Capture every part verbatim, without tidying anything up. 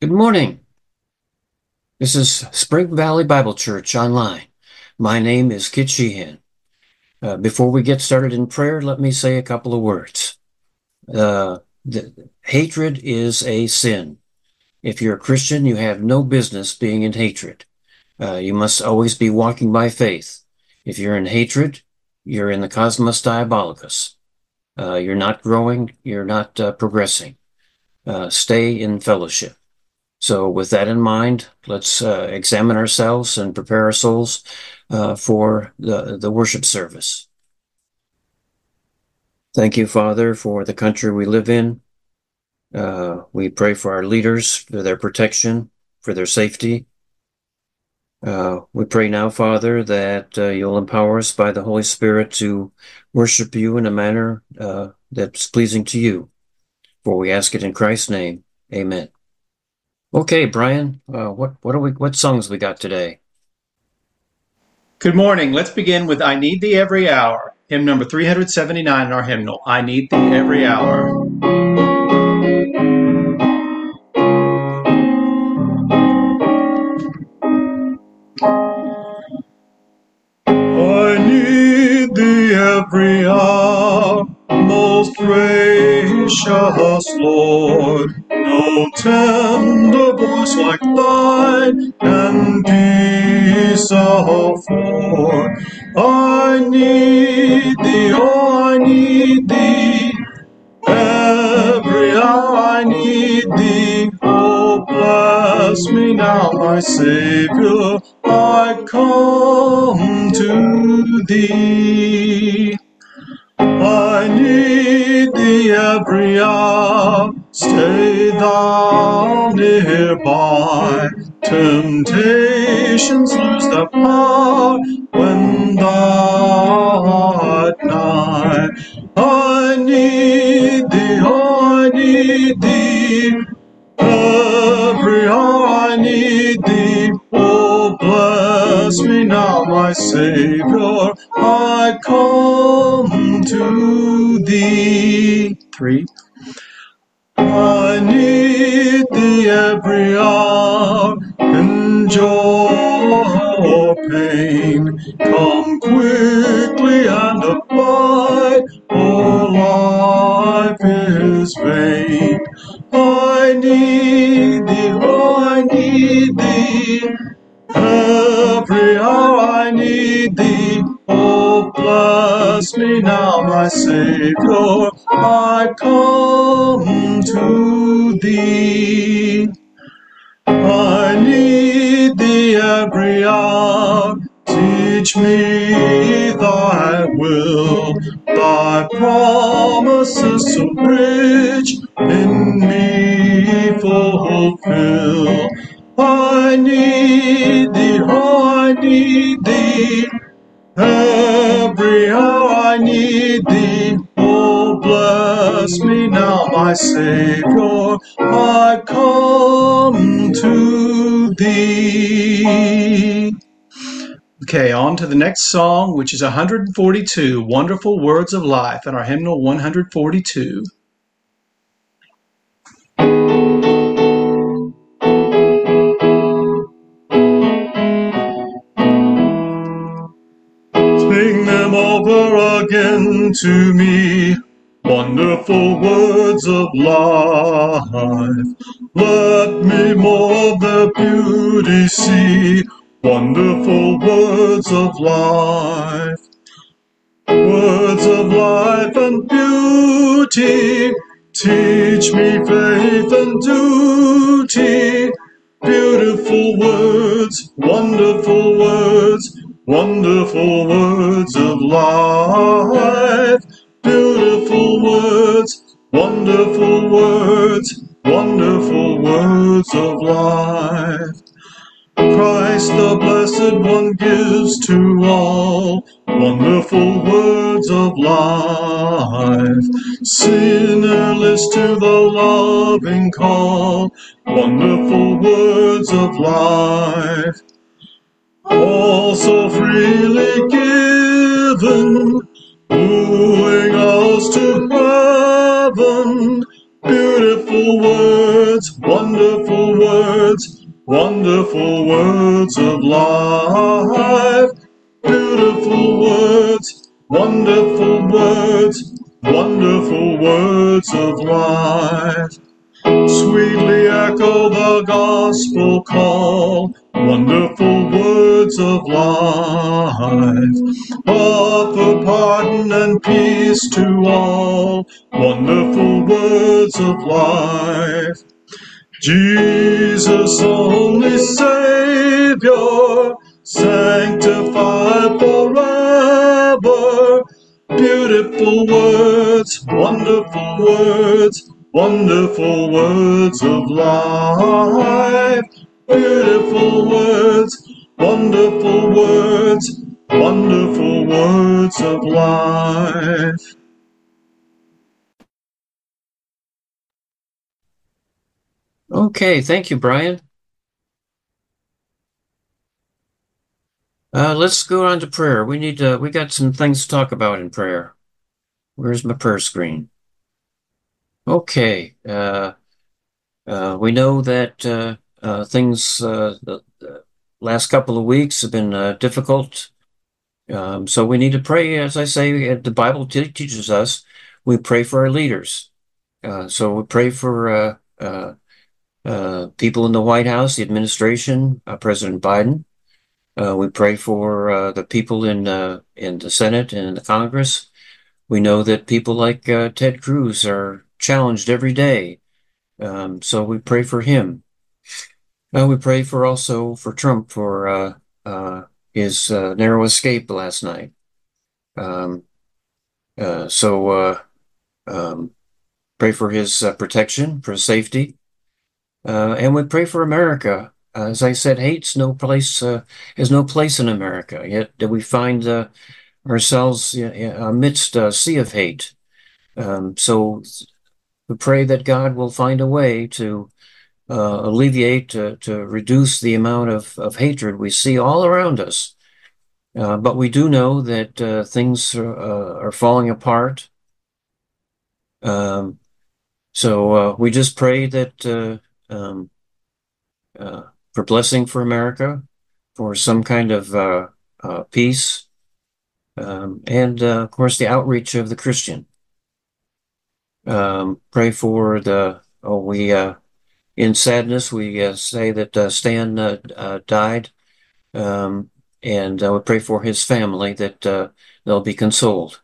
Good morning. This is Spring Valley Bible Church online. My name is Kit Sheehan. Uh, before we get started in prayer, let me say a couple of words. Uh, the, hatred is a sin. If you're a Christian, you have no business being in hatred. Uh, you must always be walking by faith. If you're in hatred, you're in the cosmos diabolicus. Uh, you're not growing, you're not uh, progressing. Uh, stay in fellowship. So with that in mind, let's uh, examine ourselves and prepare our souls uh, for the, the worship service. Thank you, Father, for the country we live in. Uh, we pray for our leaders, for their protection, for their safety. Uh, we pray now, Father, that uh, you'll empower us by the Holy Spirit to worship you in a manner uh, that's pleasing to you. For we ask it in Christ's name. Amen. Okay, Brian, uh, what what are we what songs we got today? Good morning. Let's begin with I Need Thee Every Hour, hymn number three hundred seventy-nine in our hymnal. I Need Thee Every Hour. I need Thee every hour, most gracious Lord. No tender voice like thine can peace afford. I need Thee, oh, I need Thee. Every hour I need Thee. Oh, bless me now, my Savior. I come to Thee. I need Thee every hour. Stay Thou nearby. Temptations lose their power when Thou art nigh. I need Thee, oh, I need Thee. Every hour I need Thee. Oh, bless me now, my Savior. I come to Thee. Three. I need Thee every hour, in joy or pain. Come quickly and abide, or life is vain. I need Thee, oh, I need Thee. Every hour I need Thee. Oh, bless me now, my Savior. I come to Thee. I need Thee every hour. Teach me Thy will. Thy promises so rich in me fulfill. I need Thee, oh, I need Thee. Every hour I need Thee. Oh, bless me now, my Savior. I come to Thee. Okay, on to the next song, which is one hundred forty-two, Wonderful Words of Life, in our hymnal one hundred forty-two. Sing them over again to me, wonderful words of life. Let me more of their beauty see, wonderful words of life. Words of life and beauty, teach me faith and duty. Beautiful words, wonderful words, wonderful words of life. Beautiful words, wonderful words, wonderful words of life. Christ the Blessed One gives to all wonderful words of life. Sinner, list to the loving call, wonderful words of life. All so freely given, wooing us to heaven. Beautiful words, wonderful words. words, wonderful words of life. Beautiful words, wonderful words, wonderful words of life. Sweetly echo the gospel call, wonderful words of life. Offer pardon and peace to all, wonderful words of life. Jesus, only Savior, sanctified forever. Beautiful words, wonderful words, wonderful words of life. Beautiful words, wonderful words, wonderful words of life. Okay, thank you, Brian. Uh, let's go on to prayer. We need to, we got some things to talk about in prayer. Where's my prayer screen? Okay. Uh, uh, we know that uh, uh, things uh, the, the last couple of weeks have been uh, difficult. Um, so we need to pray, as I say, uh, the Bible te- teaches us, we pray for our leaders. Uh, so we pray for uh, uh, uh, people in the White House, the administration, uh, President Biden. Uh, we pray for uh, the people in uh, in the Senate and in the Congress. We know that people like uh, Ted Cruz are challenged every day. Um, so we pray for him. Uh, we pray for also for Trump for uh, uh, his uh, narrow escape last night. Um, uh, so uh, um, pray for his uh, protection, for his safety. Uh, and we pray for America. Uh, as I said, hate's no place, uh, has no place in America. Yet we find uh, ourselves uh, amidst a sea of hate. Um, so we pray that God will find a way to uh, alleviate, to, to reduce the amount of, of hatred we see all around us. Uh, but we do know that uh, things are, uh, are falling apart. Um, so uh, we just pray that uh, um, uh, for blessing for America, for some kind of uh, uh, peace, um, and uh, of course the outreach of the Christian. Um, pray for the, oh, we, uh, in sadness, we uh, say that uh, Stan uh, uh, died, um, and uh, we pray for his family that uh, they'll be consoled.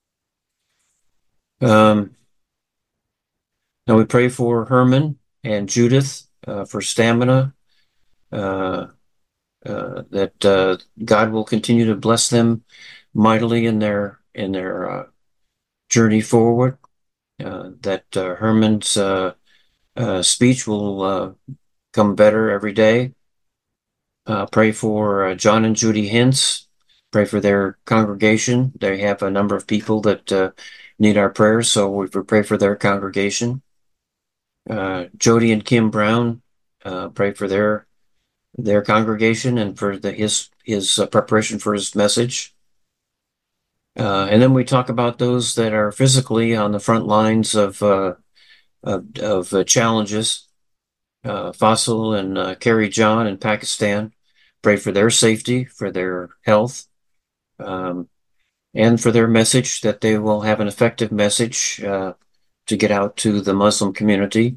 Um, now we pray for Herman and Judith uh, for stamina, uh, uh, that uh, God will continue to bless them mightily in their in their uh, journey forward. Uh, that uh, Herman's uh, uh, speech will uh, come better every day. Uh, pray for uh, John and Judy Hintz. Pray for their congregation. They have a number of people that uh, need our prayers, so we pray for their congregation. Uh, Jody and Kim Brown, uh, pray for their their congregation and for the, his his uh, preparation for his message. Uh, and then we talk about those that are physically on the front lines of uh, of, of uh, challenges. Uh, Faisal and uh, Carrie John in Pakistan. Pray for their safety, for their health, um, and for their message, that they will have an effective message uh, to get out to the Muslim community.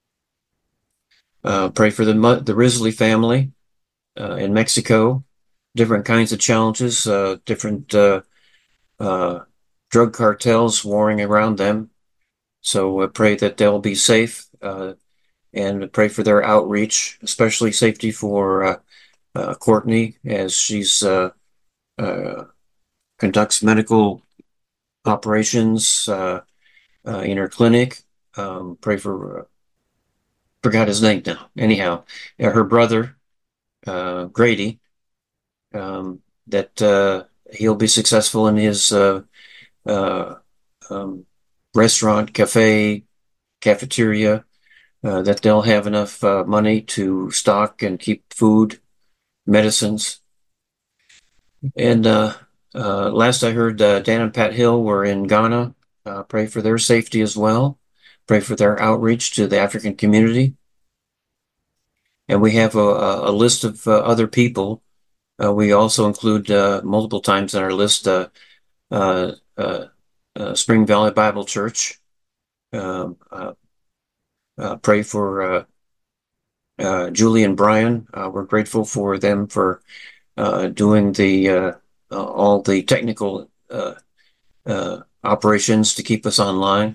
Uh, pray for the the Risley family uh, in Mexico. Different kinds of challenges, uh, different uh, uh, drug cartels warring around them. So uh, pray that they'll be safe, uh, and pray for their outreach, especially safety for uh, uh, Courtney as she's uh, uh, conducts medical operations uh, uh, in her clinic. Um, pray for, uh, forgot his name now. Anyhow, uh, her brother, uh, Grady, um, that uh, he'll be successful in his uh, uh, um, restaurant, cafe, cafeteria, uh, that they'll have enough uh, money to stock and keep food, medicines. And uh, uh, last I heard, uh, Dan and Pat Hill were in Ghana. Uh, pray for their safety as well. Pray for their outreach to the African community. and we have a, a list of uh, other people. Uh, we also include uh, multiple times in our list uh, uh, uh, uh, Spring Valley Bible Church. Um, uh, uh, pray for uh, uh, Julie and Brian. Uh, we're grateful for them for uh, doing the uh, uh, all the technical uh, uh, operations to keep us online.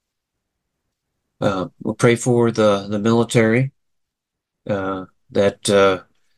Uh, we'll pray for the the military uh, that uh,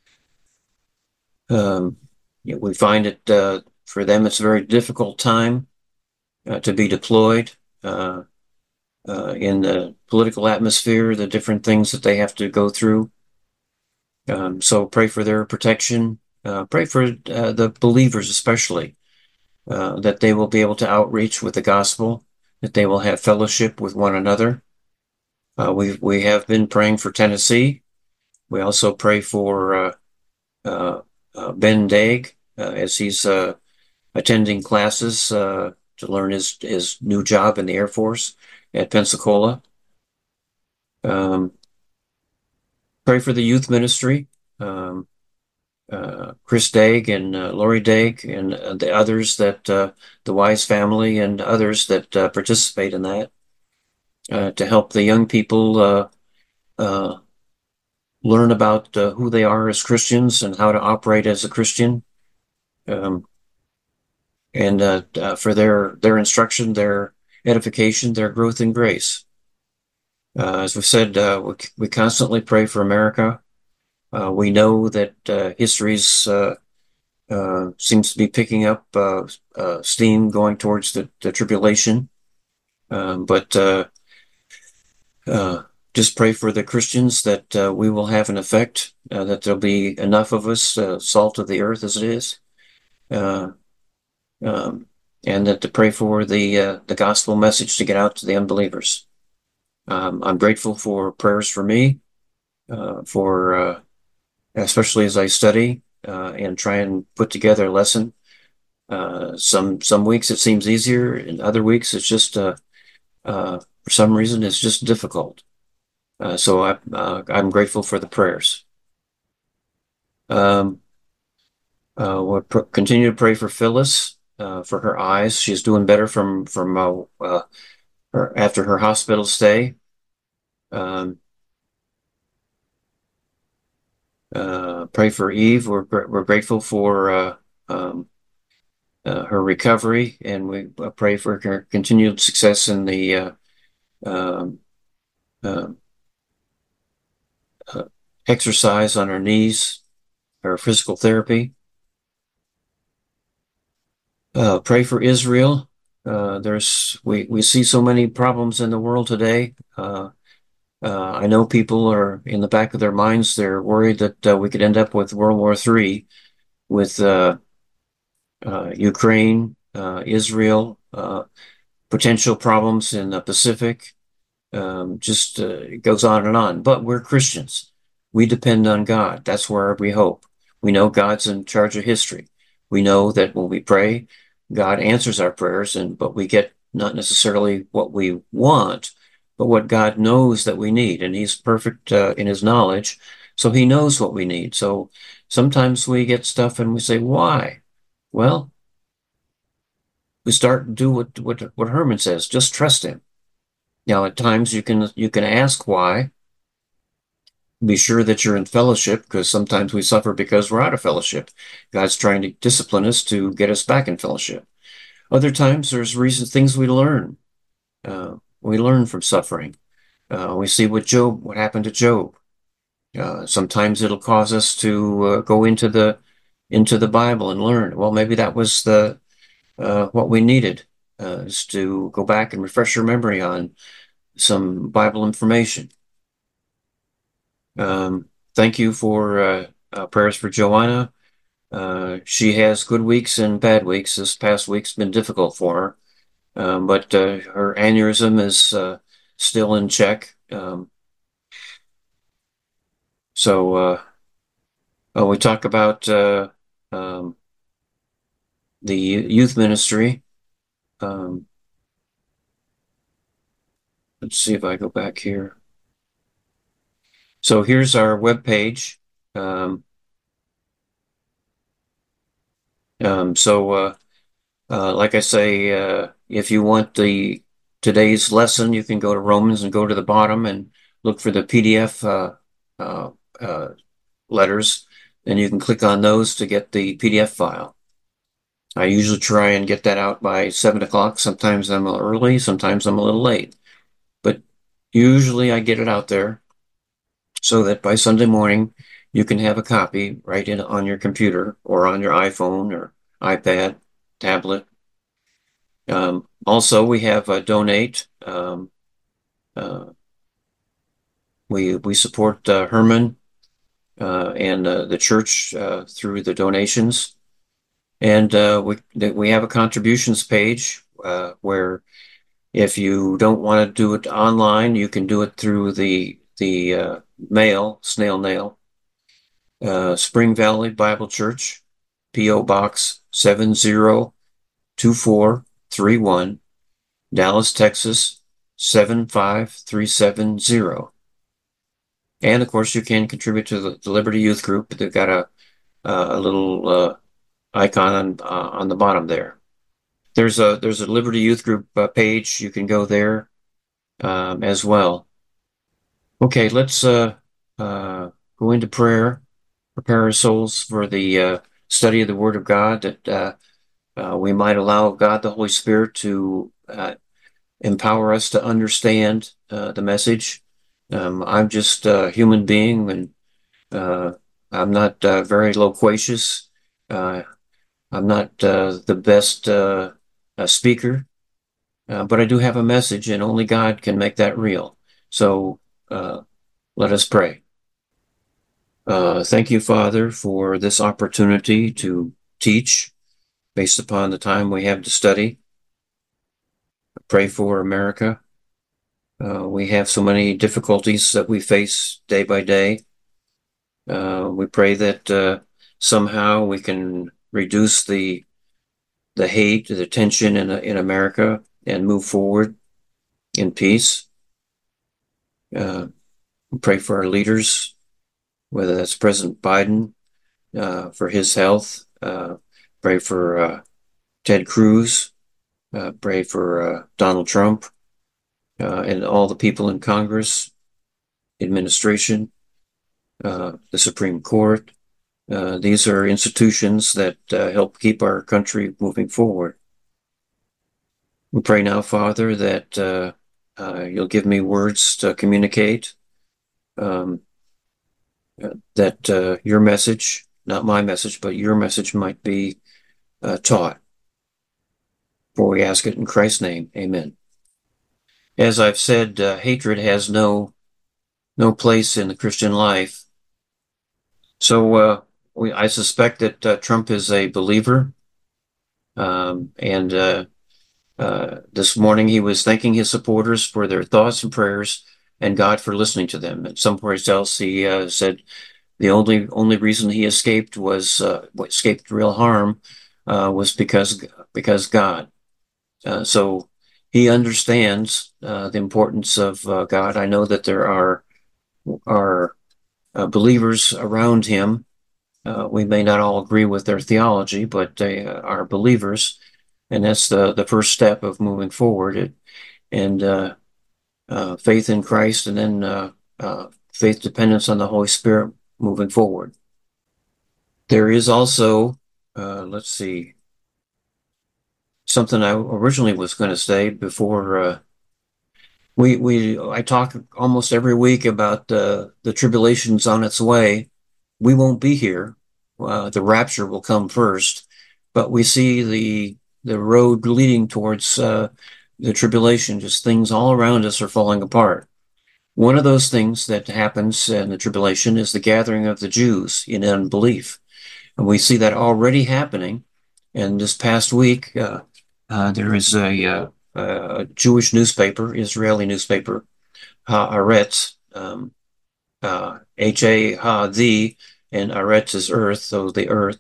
um, you know, we find it uh, for them it's a very difficult time uh, to be deployed uh, uh, in the political atmosphere, the different things that they have to go through. Um, so pray for their protection. Uh, pray for uh, the believers especially uh, that they will be able to outreach with the gospel, that they will have fellowship with one another. Uh, we we have been praying for Tennessee. We also pray for uh, uh, uh, Ben Daig uh, as he's uh, attending classes uh, to learn his his new job in the Air Force at Pensacola. Um, pray for the youth ministry, um, uh, Chris Daig and uh, Lori Daig and uh, the others that uh, the Wise family and others that uh, participate in that uh, to help the young people uh, uh, learn about uh, who they are as Christians and how to operate as a Christian, um, and uh, uh, for their their instruction, their edification, their growth in grace. Uh, as we said, uh, we, we constantly pray for America. Uh, we know that uh, history's uh, uh, seems to be picking up uh, uh, steam going towards the, the tribulation, um, but uh, uh, just pray for the Christians that uh, we will have an effect, uh, that there'll be enough of us, uh, salt of the earth as it is, uh, um, and that to pray for the uh, the gospel message to get out to the unbelievers. Um, I'm grateful for prayers for me, uh, for uh, especially as I study uh, and try and put together a lesson. Uh, some some weeks it seems easier, and other weeks it's just uh, uh, for some reason it's just difficult. Uh, so I, uh, I'm grateful for the prayers. Um, uh, we'll pr continue to pray for Phyllis uh, for her eyes. She's doing better from from uh, uh, her after her hospital stay. Um, uh, pray for Eve. We're we're grateful for uh, um, uh, her recovery, and we uh, pray for her continued success in the uh, um, uh, uh, exercise on her knees, her physical therapy. Uh, pray for Israel. Uh, there's we we see so many problems in the world today. Uh, uh, I know people are in the back of their minds. They're worried that uh, we could end up with World War Three with uh, uh, Ukraine, uh, Israel, uh, potential problems in the Pacific. Um, just uh, it goes on and on. But we're Christians. We depend on God. That's where we hope. We know God's in charge of history. We know that when we pray, God answers our prayers, and but we get not necessarily what we want, but what God knows that we need, and He's perfect uh, in His knowledge, so He knows what we need. So sometimes we get stuff and we say, "Why?" Well, we start to do what what what Herman says: just trust Him. Now, at times you can you can ask why. Be sure that you're in fellowship, because sometimes we suffer because we're out of fellowship. God's trying to discipline us to get us back in fellowship. Other times there's reasons, things we learn. Uh, we learn from suffering. Uh, we see what Job, what happened to Job. Uh, sometimes it'll cause us to uh, go into the into the Bible and learn. Well, maybe that was the uh, what we needed uh, is to go back and refresh your memory on some Bible information. Um, thank you for uh, uh, prayers for Joanna. Uh, she has good weeks and bad weeks. This past week's been difficult for her, um, but uh, her aneurysm is uh, still in check. Um, so uh, uh, we talk about uh, um, the youth ministry. Um, let's see if I go back here. So here's our webpage. Um, um, so, uh, uh, like I say, uh, if you want the today's lesson, you can go to Romans and go to the bottom and look for the P D F uh, uh, uh, letters, and you can click on those to get the P D F file. I usually try and get that out by seven o'clock. Sometimes I'm a little early, sometimes I'm a little late, but usually I get it out there so that by Sunday morning you can have a copy right in on your computer or on your iPhone or iPad, tablet. Um, also, we have a donate. Um, uh, we we support uh, Herman uh, and uh, the church uh, through the donations, and uh, we we have a contributions page uh, where if you don't want to do it online, you can do it through the the uh, mail, snail mail. Uh, Spring Valley Bible Church, P O Box seven zero two four three one, Dallas, Texas seven five three seven zero. And of course, you can contribute to the, the Liberty Youth Group. They've got a a little uh, icon on uh, on the bottom there. There's a there's a Liberty Youth Group uh, page. You can go there um, as well. Okay, let's uh, uh, go into prayer. Prepare our souls for the uh, study of the Word of God, that uh, uh, we might allow God the Holy Spirit to uh, empower us to understand uh, the message. Um, I'm just a human being, and uh, I'm not uh, very loquacious. Uh, I'm not uh, the best uh, uh, speaker, uh, but I do have a message, and only God can make that real. So uh, let us pray. Uh, thank you, Father, for this opportunity to teach based upon the time we have to study. I pray for America. Uh, we have so many difficulties that we face day by day. Uh, we pray that uh, somehow we can reduce the the hate, the tension in in America, and move forward in peace. Uh, we pray for our leaders, whether that's President Biden, uh, for his health. Uh, pray for uh, Ted Cruz. Uh, pray for uh, Donald Trump uh, and all the people in Congress, administration, uh, the Supreme Court. Uh, these are institutions that uh, help keep our country moving forward. We pray now, Father, that uh, uh, you'll give me words to communicate, um, that uh, your message, not my message, but your message might be uh, taught. For we ask it in Christ's name, amen. As I've said, uh, hatred has no no place in the Christian life. So uh, we, I suspect that uh, Trump is a believer, um, and uh, uh, this morning he was thanking his supporters for their thoughts and prayers, and God for listening to them. And someplace else he uh, said the only only reason he escaped was uh, escaped real harm uh, was because because God. Uh, so he understands uh, the importance of uh, God. I know that there are are uh, believers around him. Uh, we may not all agree with their theology, but they uh, are believers, and that's the the first step of moving forward. It, and uh, uh, faith in Christ, and then uh, uh, faith dependence on the Holy Spirit moving forward. There is also, uh, let's see, something I originally was going to say before. Uh, we we I talk almost every week about uh, the tribulation's on its way. We won't be here. Uh, the rapture will come first, but we see the the road leading towards uh, the tribulation. Just things all around us are falling apart. One of those things that happens in the tribulation is the gathering of the Jews in unbelief, and we see that already happening. And this past week, uh, uh, there is a, uh, a Jewish newspaper, Israeli newspaper, Haaretz, um, uh, H A Ha the, and Aretz is earth, so the earth.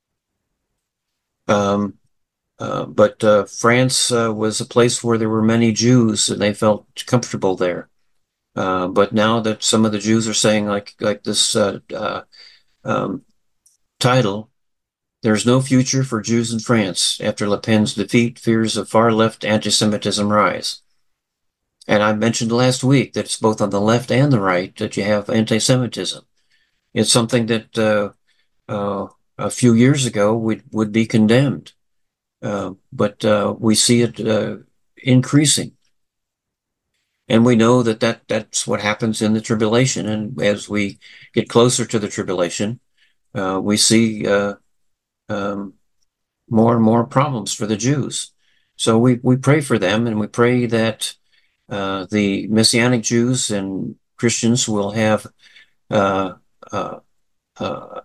Um, uh, but uh, France uh, was a place where there were many Jews, and they felt comfortable there. Uh, but now that some of the Jews are saying, like like this uh, uh, um, title, "There's no future for Jews in France after Le Pen's defeat, fears of far-left anti-Semitism rise." And I mentioned last week that it's both on the left and the right that you have anti-Semitism. It's something that uh, uh, a few years ago would, would be condemned. Uh, but uh, we see it uh, increasing. And we know that, that that's what happens in the tribulation. And as we get closer to the tribulation, uh, we see uh, um, more and more problems for the Jews. So we, we pray for them, and we pray that uh, the Messianic Jews and Christians will have uh, uh, uh,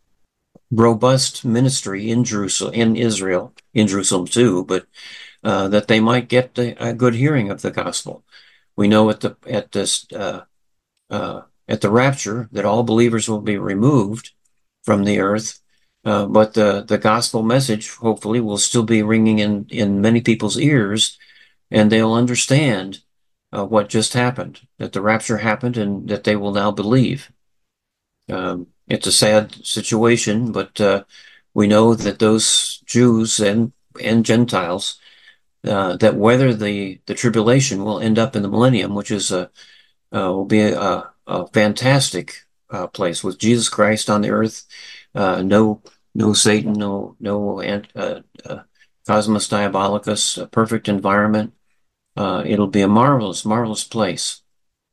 robust ministry in Jerusalem, in Israel, in Jerusalem too, but uh, that they might get a, a good hearing of the gospel. We know at the at this uh, uh, at the rapture that all believers will be removed from the earth, uh, but the the gospel message hopefully will still be ringing in in many people's ears, and they'll understand uh, what just happened, that the rapture happened, and that they will now believe. Um, it's a sad situation, but uh, we know that those Jews and and Gentiles uh, that weather the the tribulation will end up in the millennium, which is a uh, will be a, a fantastic uh, place with Jesus Christ on the earth. Uh, no, no Satan, no no uh, uh, Cosmos Diabolicus, a perfect environment. Uh, it'll be a marvelous, marvelous place.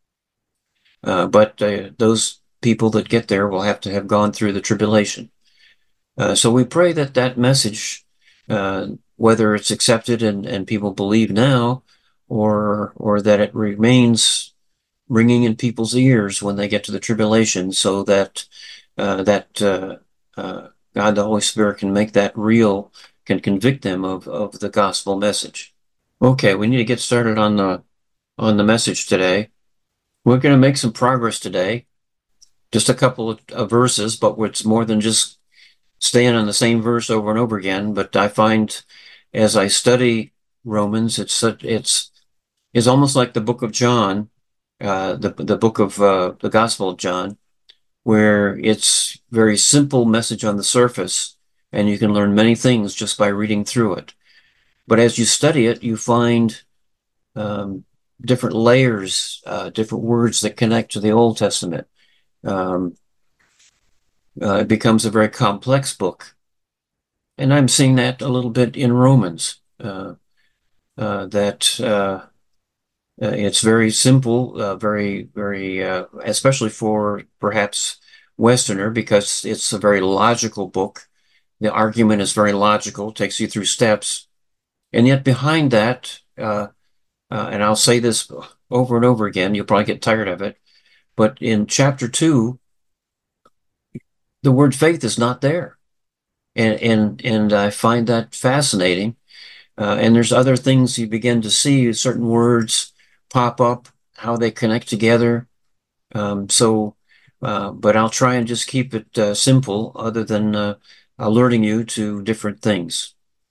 Uh, but uh, those people that get there will have to have gone through the tribulation. Uh, so we pray that that message, uh, whether it's accepted and, and people believe now, or or that it remains ringing in people's ears when they get to the tribulation, so that uh, that uh, uh, God, the Holy Spirit, can make that real, can convict them of of the gospel message. Okay, we need to get started on the on the message today. We're going to make some progress today. Just a couple of, of verses, but it's more than just staying on the same verse over and over again. But I find as I study Romans, it's it's it's almost like the book of John, uh, the the book of uh, the Gospel of John, where it's very simple message on the surface, and you can learn many things just by reading through it. But as you study it, you find um, different layers, uh, different words that connect to the Old Testament. Um, uh, it becomes a very complex book. And I'm seeing that a little bit in Romans, uh, uh, that uh, uh, it's very simple, uh, very, very, uh, especially for perhaps Westerner, because it's a very logical book. The argument is very logical, takes you through steps. And yet behind that, uh, uh, and I'll say this over and over again, you'll probably get tired of it, but in chapter two, the word faith is not there. And, and, and I find that fascinating. Uh, and there's other things you begin to see, certain words pop up, how they connect together. Um, so, uh, but I'll try and just keep it uh, simple, other than uh, alerting you to different things.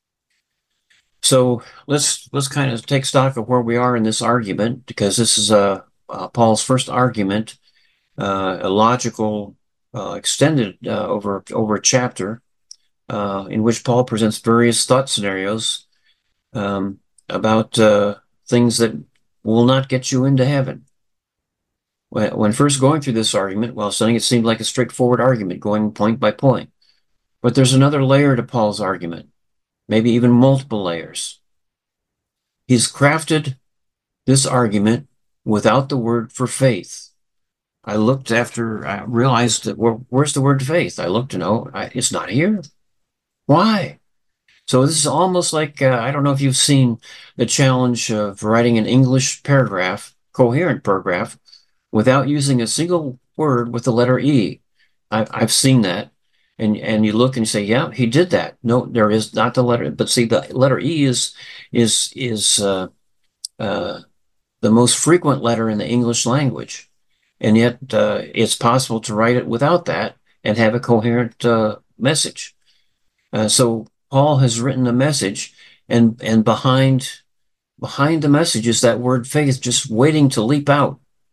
So let's let's kind of take stock of where we are in this argument, because this is uh, uh, Paul's first argument, uh, a logical, uh, extended uh, over over a chapter, uh, in which Paul presents various thought scenarios um, about uh, things that will not get you into heaven. When, when first going through this argument, well, studying it seemed like a straightforward argument, going point by point. But there's another layer to Paul's argument, maybe even multiple layers. He's crafted this argument without the word for faith. I looked after I realized that where, where's the word faith? I looked to know I, it's not here. Why? So this is almost like, uh, I don't know if you've seen the challenge of writing an English paragraph, coherent paragraph, without using a single word with the letter E. I, I've seen that. And, and you look and you say, yeah, he did that. No, there is not the letter. But see, the letter E is, is, is uh, uh, the most frequent letter in the English language. And yet uh, it's possible to write it without that and have a coherent uh, message. Uh, so Paul has written a message, and and behind behind the message is that word faith, just waiting to leap out.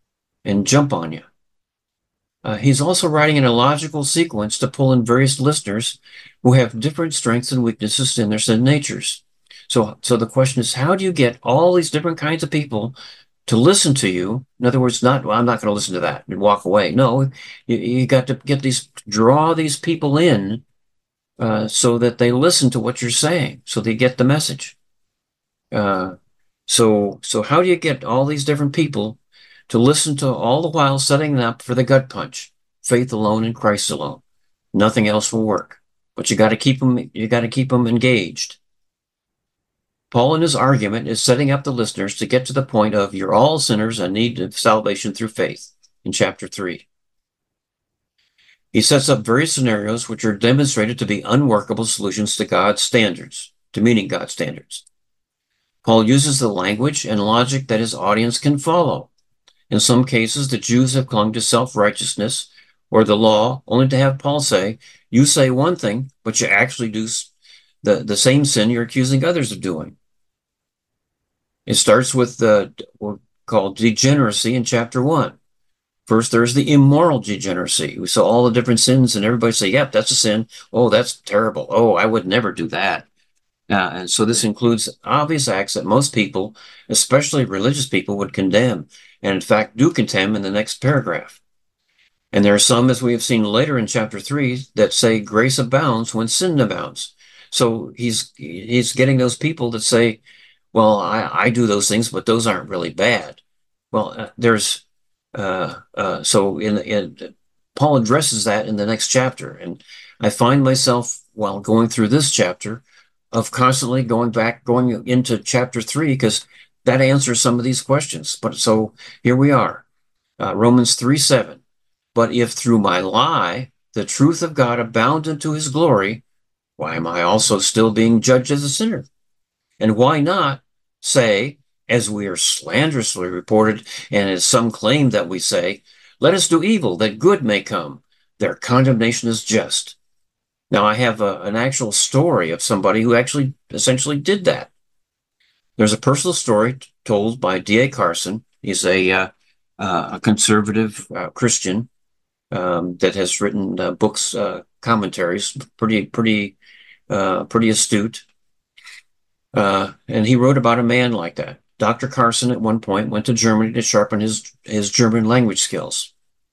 and jump on you. Uh, he's also writing in a logical sequence to pull in various listeners who have different strengths and weaknesses in their sin natures. So, so the question is, how do you get all these different kinds of people to listen to you? In other words, not, well, I'm not going to listen to that and walk away. No, you, you got to get these, draw these people in uh, so that they listen to what you're saying, so they get the message. Uh, so, so how do you get all these different people to listen to, all the while setting them up for the gut punch? Faith alone in Christ alone. Nothing else will work. But you got to keep them. You got to keep them engaged. Paul, in his argument, is setting up the listeners to get to the point of you're all sinners and need of salvation through faith in chapter three. He sets up various scenarios which are demonstrated to be unworkable solutions to God's standards, to meeting God's standards. Paul uses the language and logic that his audience can follow. In some cases, the Jews have clung to self-righteousness or the law, only to have Paul say, you say one thing, but you actually do the, the same sin you're accusing others of doing. It starts with the what's called degeneracy in chapter one. First, there's the immoral degeneracy. We saw all the different sins, and everybody say, yep, that's a sin. Oh, that's terrible. Oh, I would never do that. Uh, and so this includes obvious acts that most people, especially religious people, would condemn, and in fact do condemn in the next paragraph. And there are some, as we have seen later in chapter three, that say grace abounds when sin abounds. So he's he's getting those people that say, well, I, I do those things, but those aren't really bad. Well, uh, there's uh, uh, so in, in Paul addresses that in the next chapter, and I find myself while going through this chapter of constantly going back, going into chapter three, because that answers some of these questions. But so here we are, uh, Romans three seven. But if through my lie the truth of God abound unto his glory, why am I also still being judged as a sinner? And why not say, as we are slanderously reported, and as some claim that we say, let us do evil that good may come. Their condemnation is just. Now, I have a, an actual story of somebody who actually essentially did that. There's a personal story told by D A Carson. He's a, uh, uh, a conservative uh, Christian um, that has written uh, books, uh, commentaries, pretty, pretty, uh, pretty astute. Uh, and he wrote about a man like that. Doctor Carson at one point went to Germany to sharpen his, his German language skills.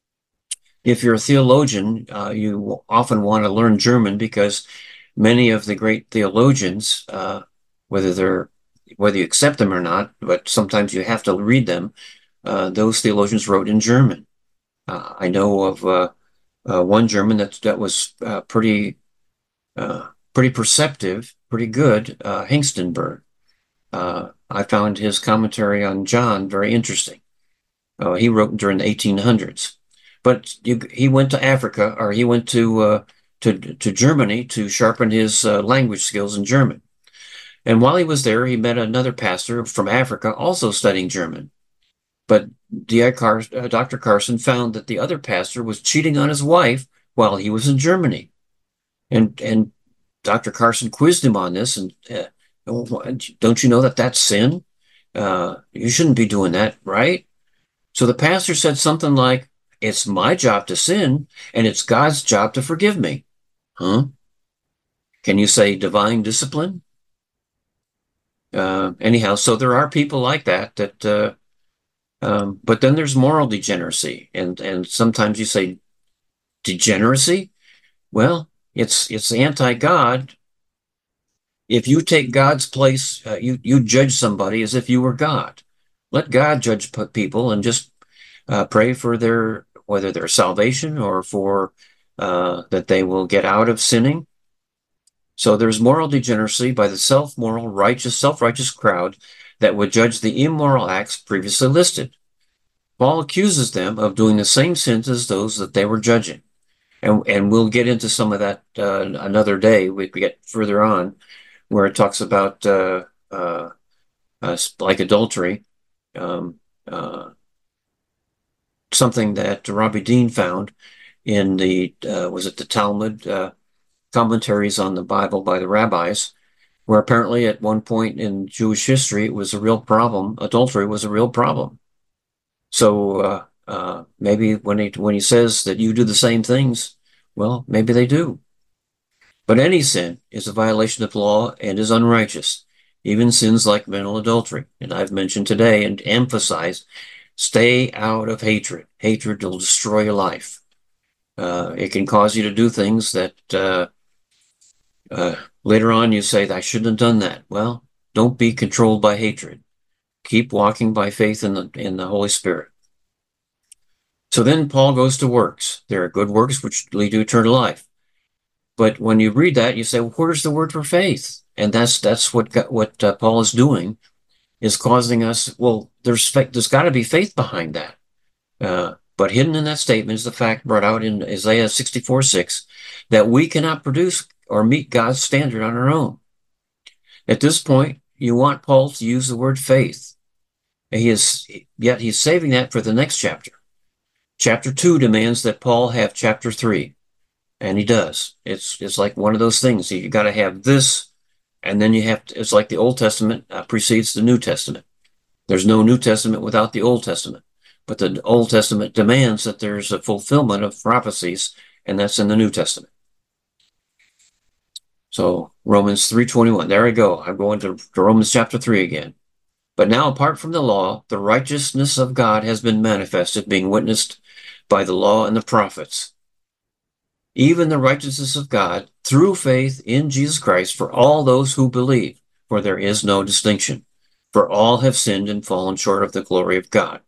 If you're a theologian, uh, you often want to learn German because many of the great theologians, uh, whether they're whether you accept them or not, but sometimes you have to read them, uh, those theologians wrote in German. Uh, I know of uh, uh, one German that that was uh, pretty uh, pretty perceptive, pretty good, uh, Hengstenberg. Uh, I found his commentary on John very interesting. Uh, he wrote during the eighteen hundreds. But you, he went to Africa, or he went to uh, to to Germany to sharpen his uh, language skills in German. And while he was there, he met another pastor from Africa, also studying German. But D I Car uh, Doctor Carson found that the other pastor was cheating on his wife while he was in Germany, and and Doctor Carson quizzed him on this. And uh, don't you know that that's sin? Uh, you shouldn't be doing that, right? So the pastor said something like, it's my job to sin, and it's God's job to forgive me. Huh? Can you say divine discipline? Uh, anyhow, so there are people like that, that, uh, um, but then there's moral degeneracy, and, and sometimes you say degeneracy. Well, it's, it's anti-God. If you take God's place, uh, you, you judge somebody as if you were God. Let God judge people and just uh, pray for their, whether their salvation or for uh, that they will get out of sinning. So there's moral degeneracy by the self-moral, righteous, self-righteous crowd that would judge the immoral acts previously listed. Paul accuses them of doing the same sins as those that they were judging. And, and we'll get into some of that uh, another day. We get further on where it talks about uh, uh, uh, like adultery, um, uh, something that Robbie Dean found in the, uh, was it the Talmud, uh, commentaries on the Bible by the rabbis, where apparently at one point in Jewish history, it was a real problem. Adultery was a real problem. So uh, Uh, maybe when he when he says that you do the same things, well, maybe they do. But any sin is a violation of law and is unrighteous, even sins like mental adultery. And I've mentioned today and emphasized, stay out of hatred. Hatred will destroy your life. Uh, it can cause you to do things that uh, uh, later on you say, I shouldn't have done that. Well, don't be controlled by hatred. Keep walking by faith in the in the Holy Spirit. So then Paul goes to works. There are good works which lead to eternal life. But when you read that, you say, well, where's the word for faith? And that's that's what what uh, Paul is doing, is causing us, well, there's there's got to be faith behind that. Uh, but hidden in that statement is the fact brought out in Isaiah sixty-four six that we cannot produce or meet God's standard on our own. At this point, you want Paul to use the word faith. He is, yet he's saving that for the next chapter. Chapter two demands that Paul have chapter three, and he does. It's it's like one of those things. You got to have this, and then you have to, it's like the Old Testament uh, precedes the New Testament. There's no New Testament without the Old Testament, but the Old Testament demands that there's a fulfillment of prophecies, and that's in the New Testament. So Romans three twenty-one, there I go. I'm going to, to Romans chapter three again. But now, apart from the law, the righteousness of God has been manifested, being witnessed by the law and the prophets, even the righteousness of God through faith in Jesus Christ for all those who believe, for there is no distinction. For all have sinned and fallen short of the glory of God.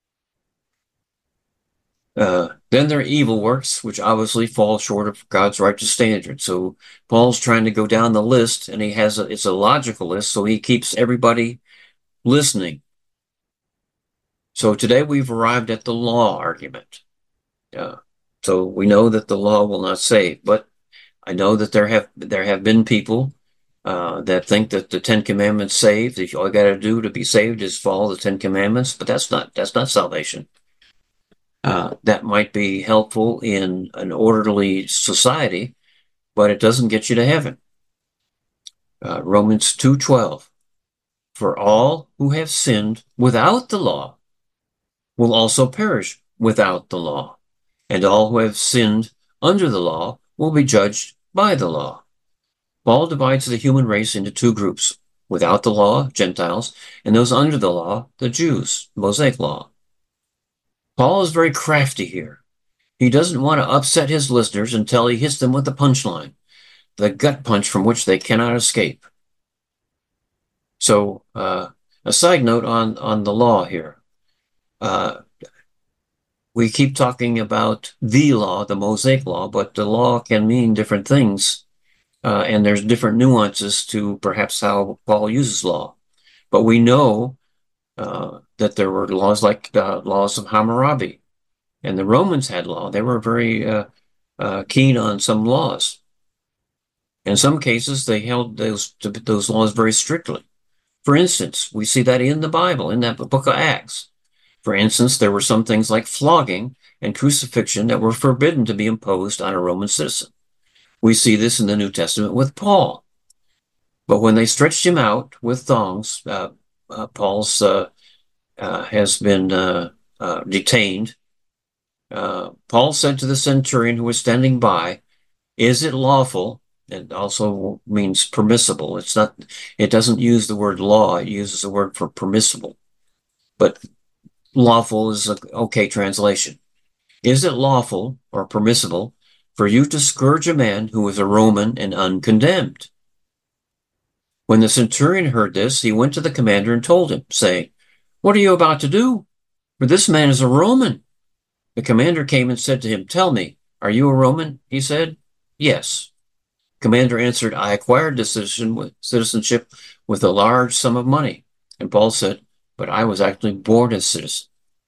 Uh, then there are evil works, which obviously fall short of God's righteous standard. So Paul's trying to go down the list, and he has a, it's a logical list, so he keeps everybody listening. So today we've arrived at the law argument. Uh, so we know that the law will not save, but I know that there have there have been people uh, that think that the Ten Commandments save. If all you got to do to be saved is follow the Ten Commandments, but that's not that's not salvation. Uh, that might be helpful in an orderly society, but it doesn't get you to heaven. Uh, Romans two twelve. For all who have sinned without the law will also perish without the law, and all who have sinned under the law will be judged by the law. Paul divides the human race into two groups: without the law, Gentiles, and those under the law, the Jews, Mosaic law. Paul is very crafty here. He doesn't want to upset his listeners until he hits them with the punchline, the gut punch from which they cannot escape. So, uh, a side note on, on the law here. Uh, we keep talking about the law, the Mosaic law, but the law can mean different things. Uh, and there's different nuances to perhaps how Paul uses law. But we know uh, that there were laws like uh, laws of Hammurabi. And the Romans had law. They were very uh, uh, keen on some laws. In some cases, they held those, those laws very strictly. For instance, we see that in the Bible, in that book of Acts. For instance, there were some things like flogging and crucifixion that were forbidden to be imposed on a Roman citizen. We see this in the New Testament with Paul. But when they stretched him out with thongs, uh, uh, Paul's uh, uh, has been uh, uh, detained. Uh, Paul said to the centurion who was standing by, "Is it lawful?" It also means permissible. It's not, it doesn't use the word law. It uses the word for permissible. But lawful is an okay translation. Is it lawful or permissible for you to scourge a man who is a Roman and uncondemned? When the centurion heard this, he went to the commander and told him, saying, "What are you about to do? For this man is a Roman." The commander came and said to him, "Tell me, are you a Roman?" He said, "Yes." Commander answered, "I acquired this citizenship with a large sum of money." And Paul said, "But I was actually born a citizen."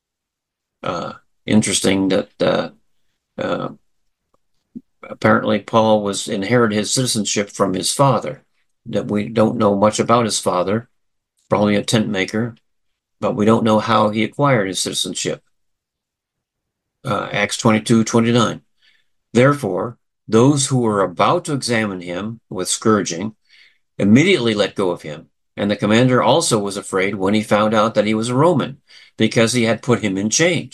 Uh, interesting that uh, uh, apparently Paul was inherited his citizenship from his father. That we don't know much about his father, probably a tent maker, but we don't know how he acquired his citizenship. Uh, Acts twenty-two twenty-nine. Therefore, those who were about to examine him with scourging immediately let go of him. And the commander also was afraid when he found out that he was a Roman, because he had put him in chains.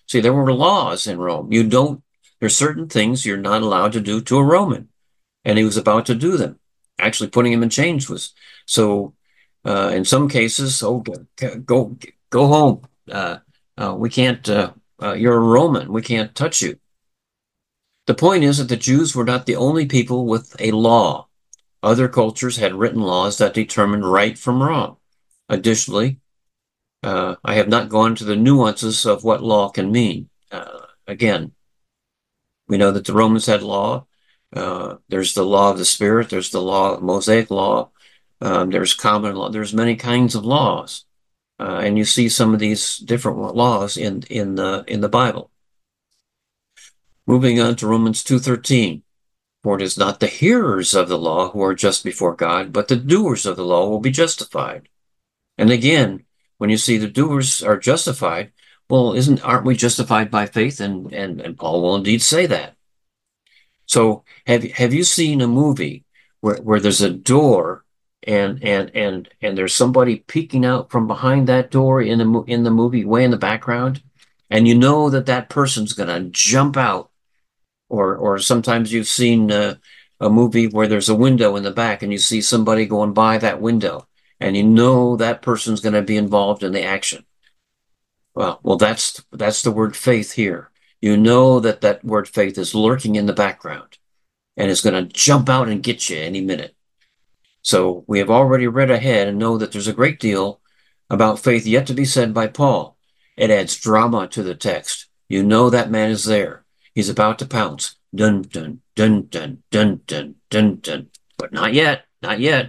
See, there were laws in Rome. You don't, there's certain things you're not allowed to do to a Roman. And he was about to do them. Actually, putting him in chains was so. Uh, in some cases, oh, go go, go home. Uh, uh, we can't. Uh, uh, you're a Roman. We can't touch you. The point is that the Jews were not the only people with a law. Other cultures had written laws that determined right from wrong. Additionally, uh, I have not gone to the nuances of what law can mean. Uh, again, we know that the Romans had law. Uh, there's the law of the Spirit. There's the law, Mosaic law. Um, there's common law. There's many kinds of laws, uh, and you see some of these different laws in in the in the Bible. Moving on to Romans two thirteen. For it is not the hearers of the law who are just before God, but the doers of the law will be justified. And again, when you see the doers are justified, well, isn't aren't we justified by faith? And and, and Paul will indeed say that. So have have you seen a movie where, where there's a door and and and and there's somebody peeking out from behind that door in the in the movie way in the background, and you know that that person's going to jump out, or or sometimes you've seen uh, a movie where there's a window in the back and you see somebody going by that window, and you know that person's going to be involved in the action. Well, well, that's that's the word faith here. You know that that word faith is lurking in the background and is going to jump out and get you any minute. So we have already read ahead and know that there's a great deal about faith yet to be said by Paul. It adds drama to the text. You know that man is there. He's about to pounce. Dun, dun, dun, dun, dun, dun, dun, dun. But not yet, not yet.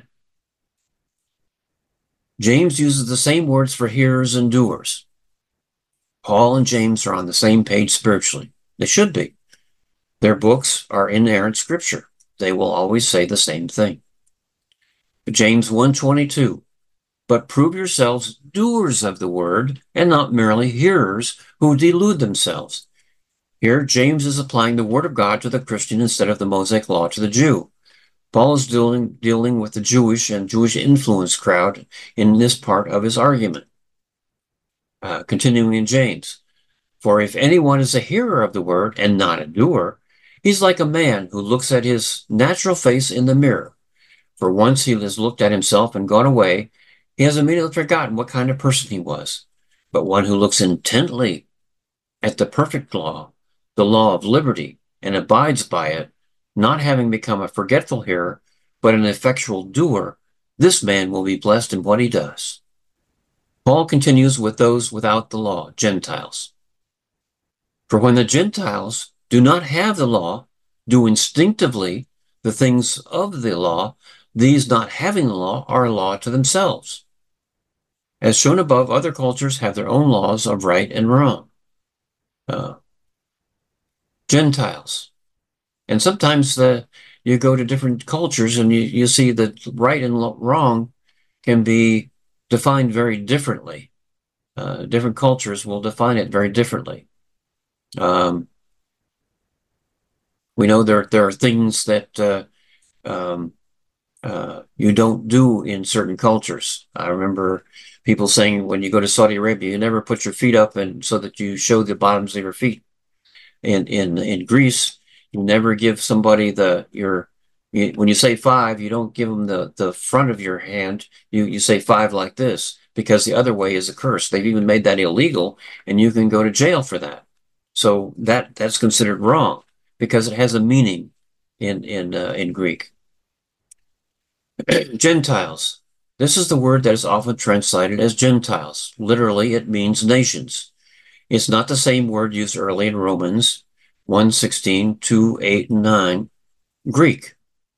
James uses the same words for hearers and doers. Paul and James are on the same page spiritually. They should be. Their books are inerrant scripture. They will always say the same thing. James one twenty-two, but prove yourselves doers of the word and not merely hearers who delude themselves. Here, James is applying the word of God to the Christian instead of the Mosaic law to the Jew. Paul is dealing, dealing with the Jewish and Jewish influence crowd in this part of his argument. Uh, continuing in James, for if anyone is a hearer of the word and not a doer, he's like a man who looks at his natural face in the mirror. For once he has looked at himself and gone away, he has immediately forgotten what kind of person he was. But one who looks intently at the perfect law, the law of liberty, and abides by it, not having become a forgetful hearer, but an effectual doer, this man will be blessed in what he does. Paul continues with those without the law, Gentiles. For when the Gentiles do not have the law, do instinctively the things of the law, these not having the law are a law to themselves. As shown above, other cultures have their own laws of right and wrong. Uh, Gentiles. And sometimes the, you go to different cultures and you, you see that right and wrong can be defined very differently. Uh, different cultures will define it very differently. Um, we know there, there are things that uh, um, uh, you don't do in certain cultures. I remember people saying when you go to Saudi Arabia, you never put your feet up and so that you show the bottoms of your feet. In in in Greece, you never give somebody the your you, when you say five, you don't give them the the front of your hand. You you say five like this because the other way is a curse. They've even made that illegal, and you can go to jail for that. So that that's considered wrong because it has a meaning in in uh, in Greek. Gentiles. This is the word that is often translated as Gentiles. Literally, it means nations. It's not the same word used early in Romans one sixteen, two, eight, and nine, Greek.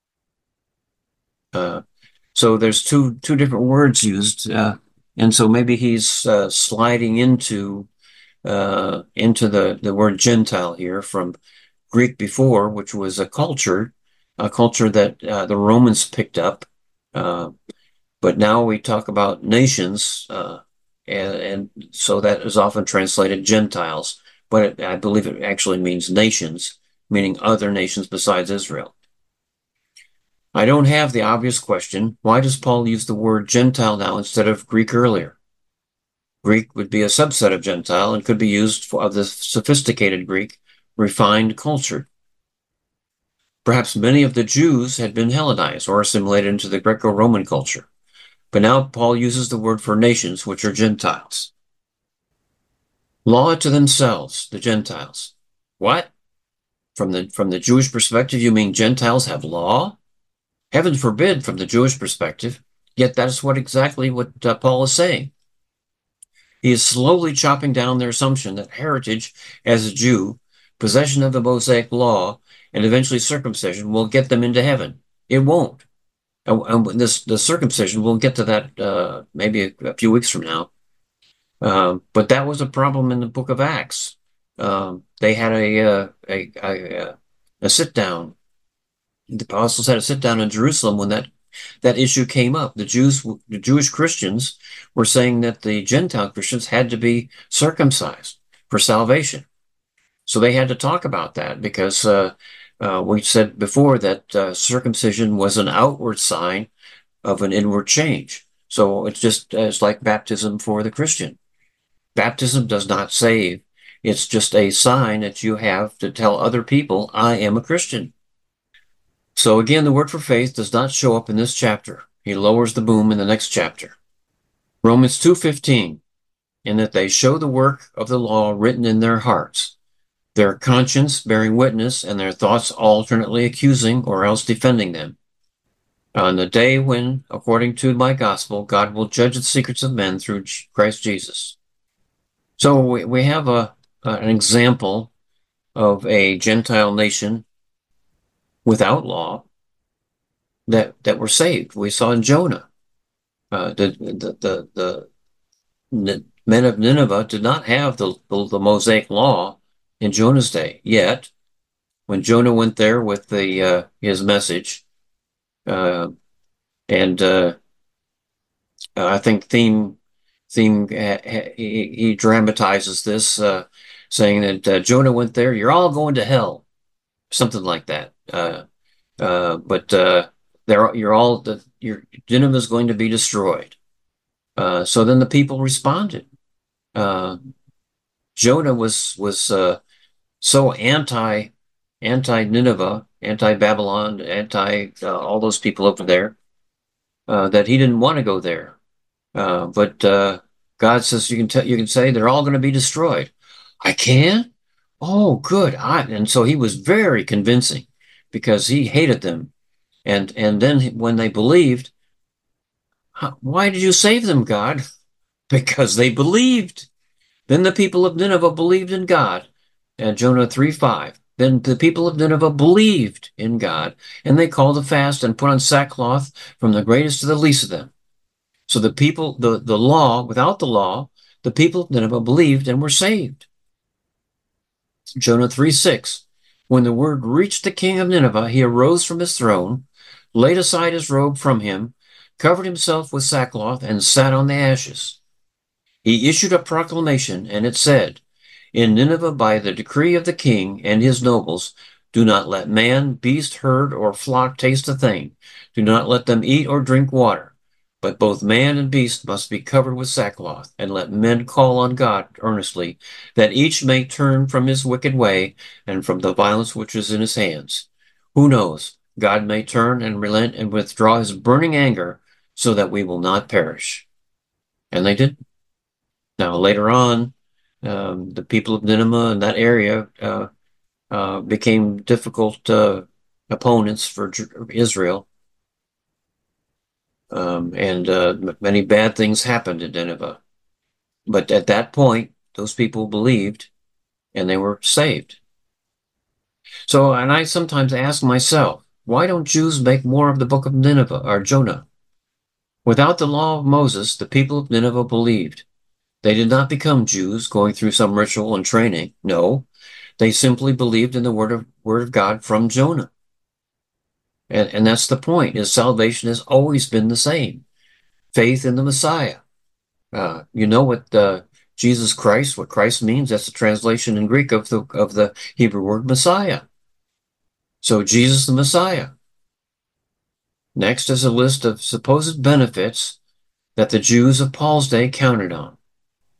Uh, so there's two two different words used, uh, and so maybe he's uh, sliding into uh, into the, the word Gentile here from Greek before, which was a culture, a culture that uh, the Romans picked up. Uh, but now we talk about nations, uh, and, and so that is often translated Gentiles, but it, I believe it actually means nations, meaning other nations besides Israel. I don't have the obvious question, why does Paul use the word Gentile now instead of Greek earlier? Greek would be a subset of Gentile and could be used for of the sophisticated Greek, refined culture. Perhaps many of the Jews had been Hellenized or assimilated into the Greco-Roman culture. But now Paul uses the word for nations, which are Gentiles. Law to themselves, the Gentiles. What? From the, from the Jewish perspective, you mean Gentiles have law? Heaven forbid from the Jewish perspective, yet that is what exactly what uh, Paul is saying. He is slowly chopping down their assumption that heritage as a Jew, possession of the Mosaic law, and eventually circumcision will get them into heaven. It won't. And, and this the circumcision, we'll get to that uh, maybe a, a few weeks from now. Um, but that was a problem in the book of Acts. Um, they had a, uh, a, a, a sit down. The apostles had a sit down in Jerusalem when that that issue came up. The Jews, the Jewish Christians were saying that the Gentile Christians had to be circumcised for salvation. So they had to talk about that because uh, uh, we said before that uh, circumcision was an outward sign of an inward change. So it's just uh, it's like baptism for the Christian. Baptism does not save. It's just a sign that you have to tell other people, I am a Christian. So again, the word for faith does not show up in this chapter. He lowers the boom in the next chapter. Romans two fifteen, in that they show the work of the law written in their hearts, their conscience bearing witness, and their thoughts alternately accusing or else defending them. On the day when, according to my gospel, God will judge the secrets of men through Christ Jesus. So we, we have a, an example of a Gentile nation without law that that were saved. We saw in Jonah. Uh, the, the, the, the, the men of Nineveh did not have the, the, the Mosaic law in Jonah's day. Yet, when Jonah went there with the uh, his message, uh, and uh, I think theme theme he, he dramatizes this, uh, saying that uh, Jonah went there. You're all going to hell, something like that. Uh, uh, but uh, they're you're all the your Nineveh is going to be destroyed. Uh, so then the people responded. Uh, Jonah was was uh, so anti anti Nineveh, anti Babylon, anti uh, all those people over there uh, that he didn't want to go there. Uh, but uh, God says you can tell you can say they're all going to be destroyed. I can. Oh, good. I, and so he was very convincing because he hated them. And and then when they believed, why did you save them, God? Because they believed. Then the people of Nineveh believed in God. And Jonah three five. Then the people of Nineveh believed in God, and they called a fast and put on sackcloth from the greatest to the least of them. So the people, the, the law, without the law, the people of Nineveh believed and were saved. Jonah three six. When the word reached the king of Nineveh, he arose from his throne, laid aside his robe from him, covered himself with sackcloth, and sat on the ashes. He issued a proclamation, and it said, in Nineveh, by the decree of the king and his nobles, do not let man, beast, herd, or flock taste a thing. Do not let them eat or drink water. But both man and beast must be covered with sackcloth, and let men call on God earnestly, that each may turn from his wicked way and from the violence which is in his hands. Who knows? God may turn and relent and withdraw his burning anger so that we will not perish. And they did. Now, later on, um, the people of Nineveh and that area uh, uh, became difficult uh, opponents for Israel. Um, and uh, many bad things happened in Nineveh. But at that point, those people believed and they were saved. So, and I sometimes ask myself, why don't Jews make more of the book of Nineveh or Jonah? Without the law of Moses, the people of Nineveh believed. They did not become Jews going through some ritual and training. No, they simply believed in the word of, word of God from Jonah. And, and that's the point, is salvation has always been the same. Faith in the Messiah. Uh, you know what uh, Jesus Christ, what Christ means? That's the translation in Greek of the, of the Hebrew word Messiah. So Jesus the Messiah. Next is a list of supposed benefits that the Jews of Paul's day counted on.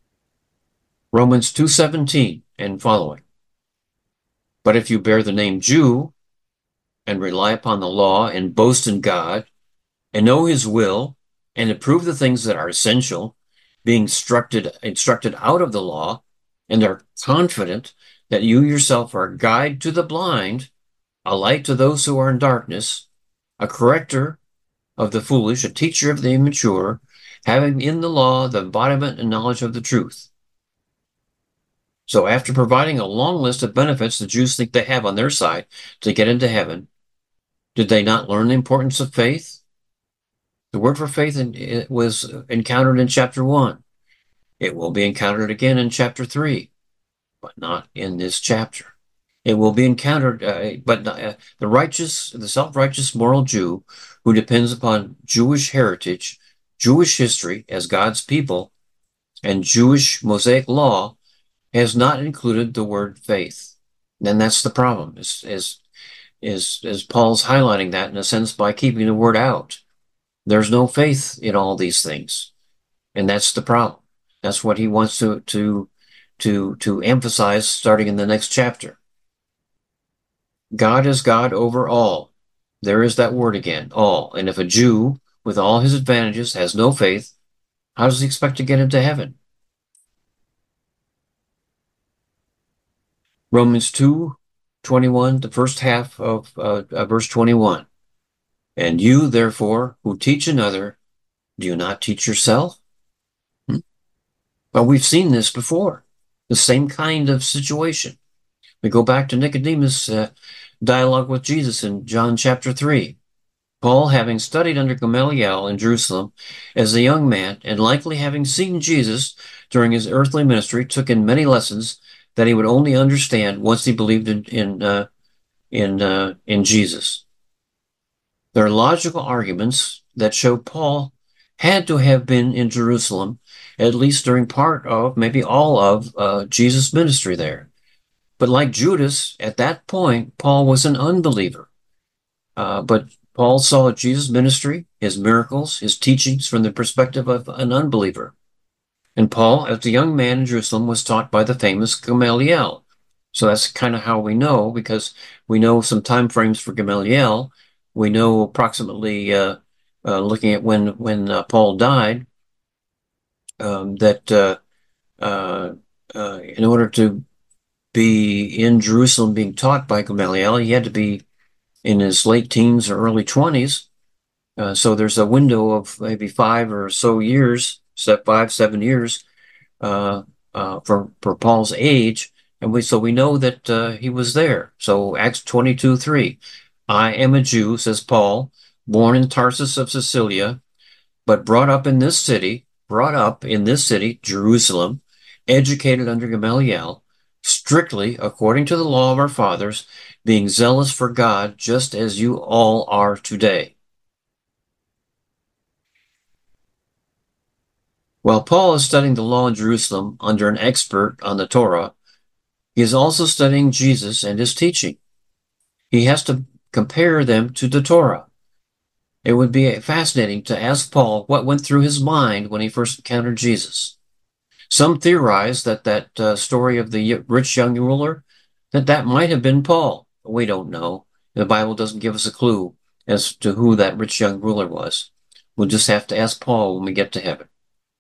Romans two seventeen and following. But if you bear the name Jew and rely upon the law and boast in God and know his will and approve the things that are essential, being instructed, instructed out of the law, and are confident that you yourself are a guide to the blind, a light to those who are in darkness, a corrector of the foolish, a teacher of the immature, having in the law the embodiment and knowledge of the truth. So after providing a long list of benefits the Jews think they have on their side to get into heaven, did they not learn the importance of faith? The word for faith in, it was encountered in chapter one. It will be encountered again in chapter three, but not in this chapter. It will be encountered, uh, but uh, the righteous, the self-righteous moral Jew who depends upon Jewish heritage, Jewish history as God's people, and Jewish Mosaic law has not included the word faith. And that's the problem, is, is, is, is Paul's highlighting that in a sense by keeping the word out. There's no faith in all these things. And that's the problem. That's what he wants to, to, to, to emphasize starting in the next chapter. God is God over all. There is that word again, all. And if a Jew, with all his advantages, has no faith, how does he expect to get into heaven? Romans two twenty-one, the first half of uh, uh, verse twenty-one. And you, therefore, who teach another, do you not teach yourself? Hmm? Well, we've seen this before, the same kind of situation. We go back to Nicodemus' uh, dialogue with Jesus in John chapter three. Paul, having studied under Gamaliel in Jerusalem as a young man, and likely having seen Jesus during his earthly ministry, took in many lessons that he would only understand once he believed in in uh, in, uh, in Jesus. There are logical arguments that show Paul had to have been in Jerusalem, at least during part of, maybe all of, uh, Jesus' ministry there. But like Judas, at that point, Paul was an unbeliever. Uh, but Paul saw Jesus' ministry, his miracles, his teachings from the perspective of an unbeliever. And Paul, as a young man in Jerusalem, was taught by the famous Gamaliel. So that's kind of how we know, because we know some time frames for Gamaliel. We know approximately, uh, uh, looking at when when uh, Paul died, um, that uh, uh, uh, in order to be in Jerusalem being taught by Gamaliel, he had to be in his late teens or early twenties. Uh, so there's a window of maybe five or so years, five, seven years uh, uh, for, for Paul's age. And we, so we know that uh, he was there. So Acts twenty-two three, I am a Jew, says Paul, born in Tarsus of Cilicia, but brought up in this city, brought up in this city, Jerusalem, educated under Gamaliel, strictly according to the law of our fathers, being zealous for God, just as you all are today. While Paul is studying the law in Jerusalem under an expert on the Torah, he is also studying Jesus and his teaching. He has to compare them to the Torah. It would be fascinating to ask Paul what went through his mind when he first encountered Jesus. Some theorize that that uh, story of the rich young ruler, that that might have been Paul. We don't know. The Bible doesn't give us a clue as to who that rich young ruler was. We'll just have to ask Paul when we get to heaven.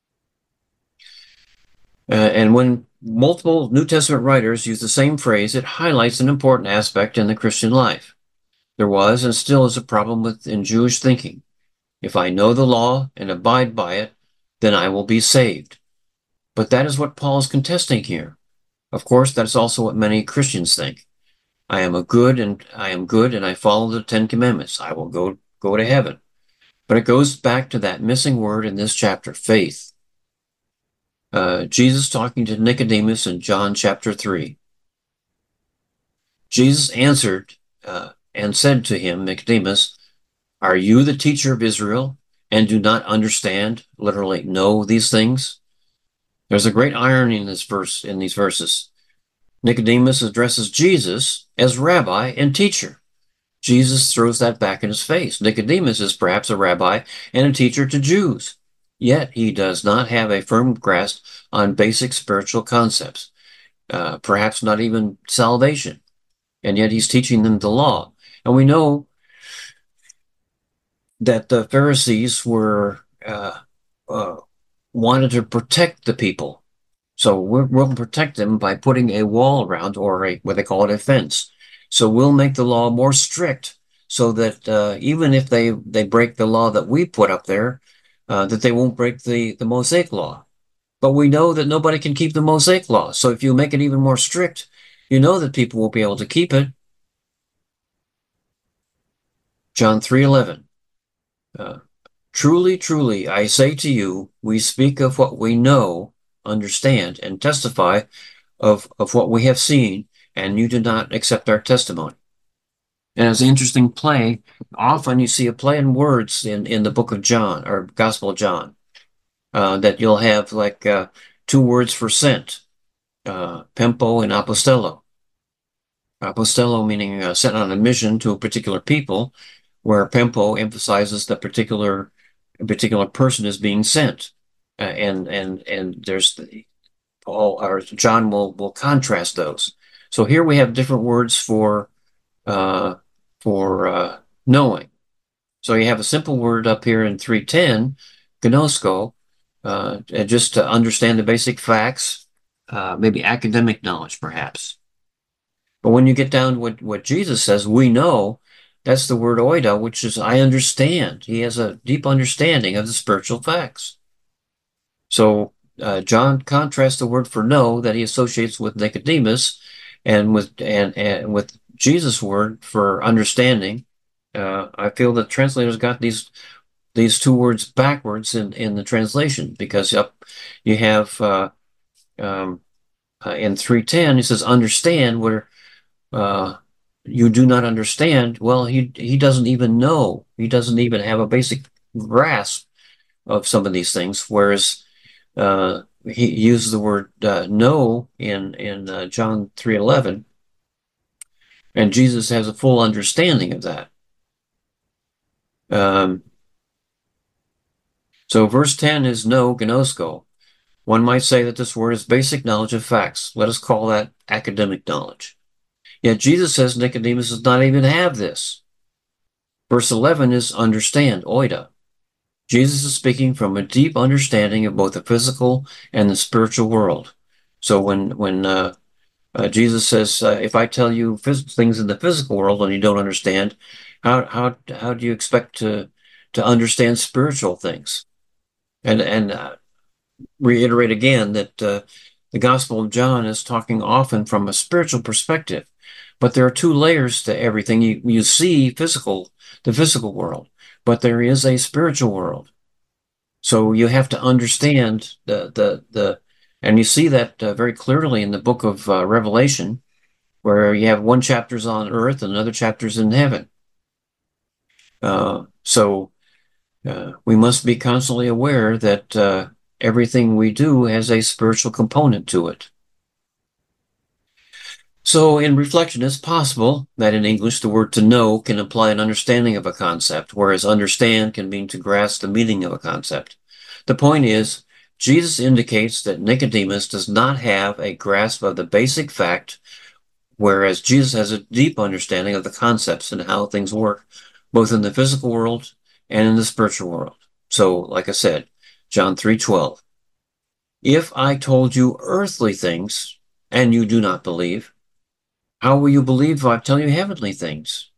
Uh, and when multiple New Testament writers use the same phrase, it highlights an important aspect in the Christian life. There was and still is a problem with in Jewish thinking. If I know the law and abide by it, then I will be saved. But that is what Paul is contesting here. Of course, that's also what many Christians think. I am a good and I am good and I follow the Ten Commandments. I will go, go to heaven. But it goes back to that missing word in this chapter, faith. Uh, Jesus talking to Nicodemus in John chapter three. Jesus answered uh, and said to him, Nicodemus, are you the teacher of Israel and do not understand, literally know these things? There's a great irony in this verse, in these verses. Nicodemus addresses Jesus as rabbi and teacher. Jesus throws that back in his face. Nicodemus is perhaps a rabbi and a teacher to Jews. yet he does not have a firm grasp on basic spiritual concepts, uh, perhaps not even salvation, and yet he's teaching them the law. And we know that the Pharisees were uh, uh, wanted to protect the people. So we're, we'll protect them by putting a wall around, or a, what they call it, a fence. So we'll make the law more strict so that uh, even if they, they break the law that we put up there, uh, that they won't break the, the Mosaic law. But we know that nobody can keep the Mosaic law. So if you make it even more strict, you know that people won't be able to keep it. John three eleven. Uh, Truly, truly, I say to you, we speak of what we know, understand, and testify of, of what we have seen, and you do not accept our testimony. And it's an interesting play. Often you see a play in words in, in the book of John, or Gospel of John, uh, that you'll have like uh, two words for sent, uh, pempo and apostello. Apostello meaning uh, sent on a mission to a particular people, where pempo emphasizes the particular a particular person is being sent, uh, and and and there's the, Paul or John will will contrast those. So here we have different words for uh, for uh, knowing. So you have a simple word up here in three ten, gnosko, uh, just to understand the basic facts, uh, maybe academic knowledge, perhaps. But when you get down to what, what Jesus says, we know, that's the word oida, which is I understand. He has a deep understanding of the spiritual facts. So uh, John contrasts the word for know that he associates with Nicodemus, and with and, and with Jesus' word for understanding. Uh, I feel that translators got these these two words backwards in, in the translation, because up you have uh, um, uh, in three ten he says understand, where uh, you do not understand. Well, he he doesn't even know. He doesn't even have a basic grasp of some of these things. Whereas uh, he uses the word uh, know in in uh, John three eleven, and Jesus has a full understanding of that. Um, so verse ten is know, gnosko. One might say that this word is basic knowledge of facts. Let us call that academic knowledge. Yet Jesus says Nicodemus does not even have this. Verse eleven is understand, oida. Jesus is speaking from a deep understanding of both the physical and the spiritual world. So when when uh, uh, Jesus says, uh, if I tell you phys- things in the physical world and you don't understand, how how how do you expect to to understand spiritual things? And and uh, reiterate again that uh, the Gospel of John is talking often from a spiritual perspective, but there are two layers to everything. You you see physical, the physical world, but there is a spiritual world. So you have to understand the the the, and you see that uh, very clearly in the book of uh, Revelation, where you have one chapter's on earth and another chapter's in heaven. Uh, so uh, we must be constantly aware that uh, everything we do has a spiritual component to it. So in reflection, it's possible that in English the word to know can imply an understanding of a concept, whereas understand can mean to grasp the meaning of a concept. The point is, Jesus indicates that Nicodemus does not have a grasp of the basic fact, whereas Jesus has a deep understanding of the concepts and how things work, both in the physical world and in the spiritual world. So, like I said, John three twelve. If I told you earthly things and you do not believe, how will you believe if I tell you heavenly things?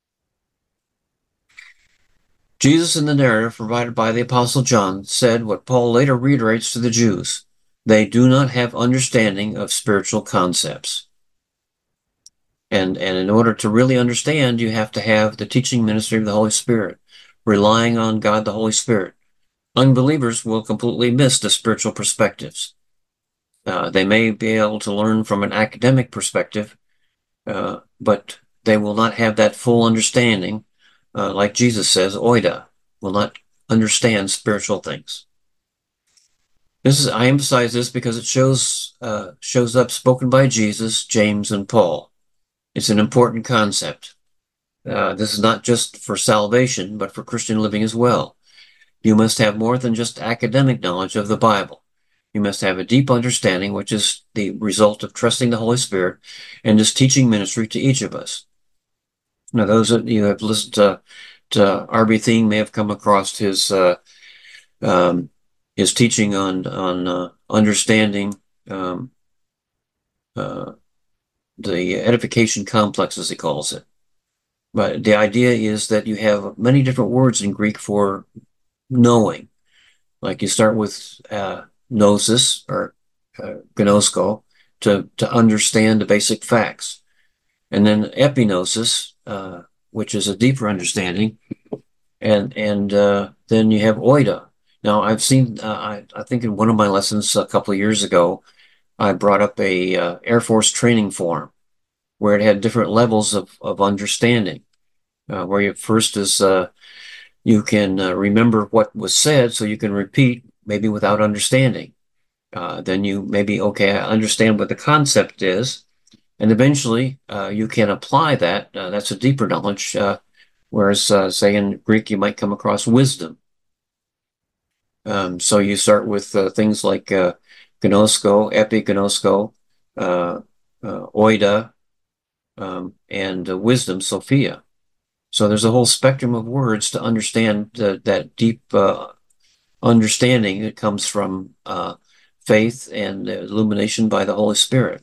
Jesus, in the narrative provided by the Apostle John, said what Paul later reiterates to the Jews: they do not have understanding of spiritual concepts. And, and in order to really understand, you have to have the teaching ministry of the Holy Spirit, relying on God the Holy Spirit. Unbelievers will completely miss the spiritual perspectives. Uh, they may be able to learn from an academic perspective, uh, but they will not have that full understanding, uh, like Jesus says, oida, will not understand spiritual things. This is, I emphasize this because it shows uh, shows up spoken by Jesus, James, and Paul. It's an important concept. Uh, this is not just for salvation, but for Christian living as well. You must have more than just academic knowledge of the Bible. You must have a deep understanding, which is the result of trusting the Holy Spirit and His teaching ministry to each of us. Now, those of you who have listened to, to R B Thieme may have come across his uh, um, his teaching on on uh, understanding um, uh, the edification complex, as he calls it. But the idea is that you have many different words in Greek for knowing. Like you start with uh, gnosis or uh, gnosko to, to understand the basic facts. And then epignosis, uh, which is a deeper understanding. And and uh, then you have oida. Now, I've seen, uh, I, I think in one of my lessons a couple of years ago, I brought up a uh, Air Force training form where it had different levels of, of understanding. Uh, where you first is uh, you can uh, remember what was said so you can repeat maybe without understanding. Uh, then you maybe, okay, I understand what the concept is. And eventually uh, you can apply that. Uh, that's a deeper knowledge. Uh, whereas, uh, say, in Greek, you might come across wisdom. Um, so you start with uh, things like uh, gnosko, epignosko, uh, uh, oida, um, and uh, wisdom, Sophia. So there's a whole spectrum of words to understand uh, that deep uh, understanding that comes from uh, faith and illumination by the Holy Spirit.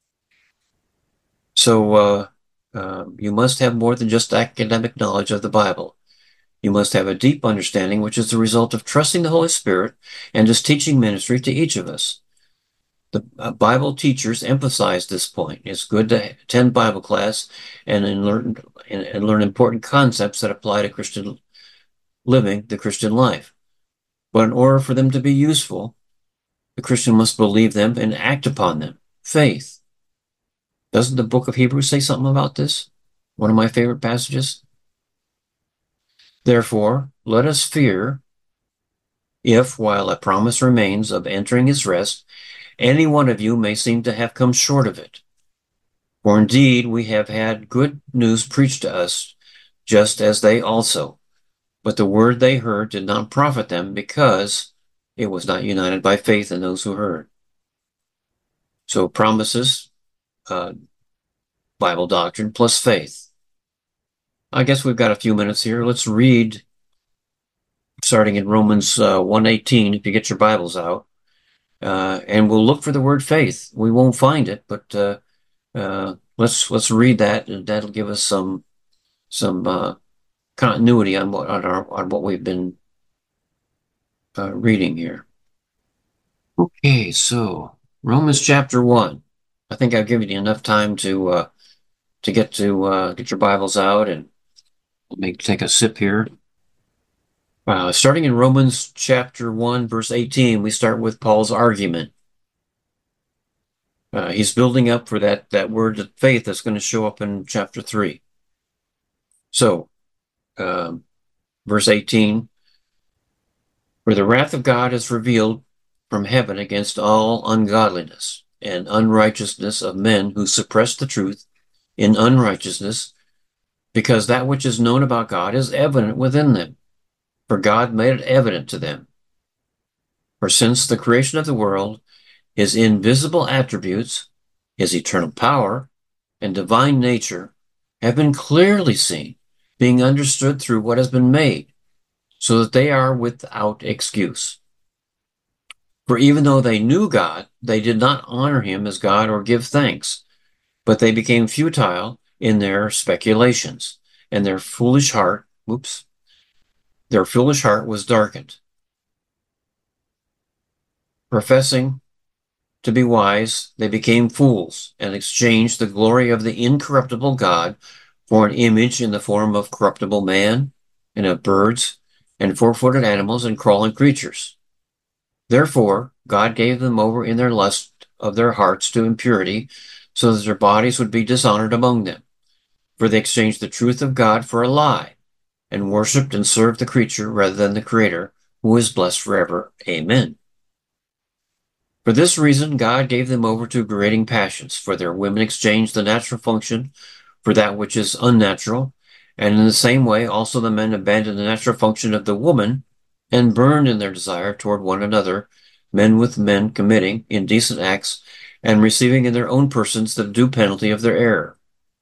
So uh, uh, you must have more than just academic knowledge of the Bible. You must have a deep understanding, which is the result of trusting the Holy Spirit and His teaching ministry to each of us. The uh, Bible teachers emphasize this point. It's good to attend Bible class and, and learn and, and learn important concepts that apply to Christian living, the Christian life. But in order for them to be useful, the Christian must believe them and act upon them. Faith. Doesn't the book of Hebrews say something about this? One of my favorite passages. Therefore, let us fear if, while a promise remains of entering His rest, any one of you may seem to have come short of it. For indeed, we have had good news preached to us, just as they also. But the word they heard did not profit them, because it was not united by faith in those who heard. So promises, uh, Bible doctrine, plus faith. I guess we've got a few minutes here. Let's read, starting in Romans uh, one eighteen, if you get your Bibles out. Uh, and we'll look for the word faith. We won't find it, but uh, uh, let's let's read that, and that'll give us some some uh, continuity on what on our on what we've been uh, reading here. Okay, so Romans chapter one. I think I've given you enough time to uh, to get to uh, get your Bibles out, and let me take a sip here. Uh, starting in Romans chapter one, verse eighteen, we start with Paul's argument. Uh, he's building up for that, that word of faith that's going to show up in chapter three. So, um, verse eighteen, for the wrath of God is revealed from heaven against all ungodliness and unrighteousness of men who suppress the truth in unrighteousness, because that which is known about God is evident within them. For God made it evident to them. For since the creation of the world, His invisible attributes, His eternal power, and divine nature have been clearly seen, being understood through what has been made, so that they are without excuse. For even though they knew God, they did not honor Him as God or give thanks, but they became futile in their speculations, and their foolish heart, whoops, Their foolish heart was darkened. Professing to be wise, they became fools and exchanged the glory of the incorruptible God for an image in the form of corruptible man and of birds and four-footed animals and crawling creatures. Therefore, God gave them over in their lust of their hearts to impurity, so that their bodies would be dishonored among them. For they exchanged the truth of God for a lie, and worshipped and served the creature rather than the Creator, who is blessed forever. Amen. For this reason, God gave them over to grating passions, for their women exchanged the natural function for that which is unnatural, and in the same way also the men abandoned the natural function of the woman and burned in their desire toward one another, men with men committing indecent acts and receiving in their own persons the due penalty of their error.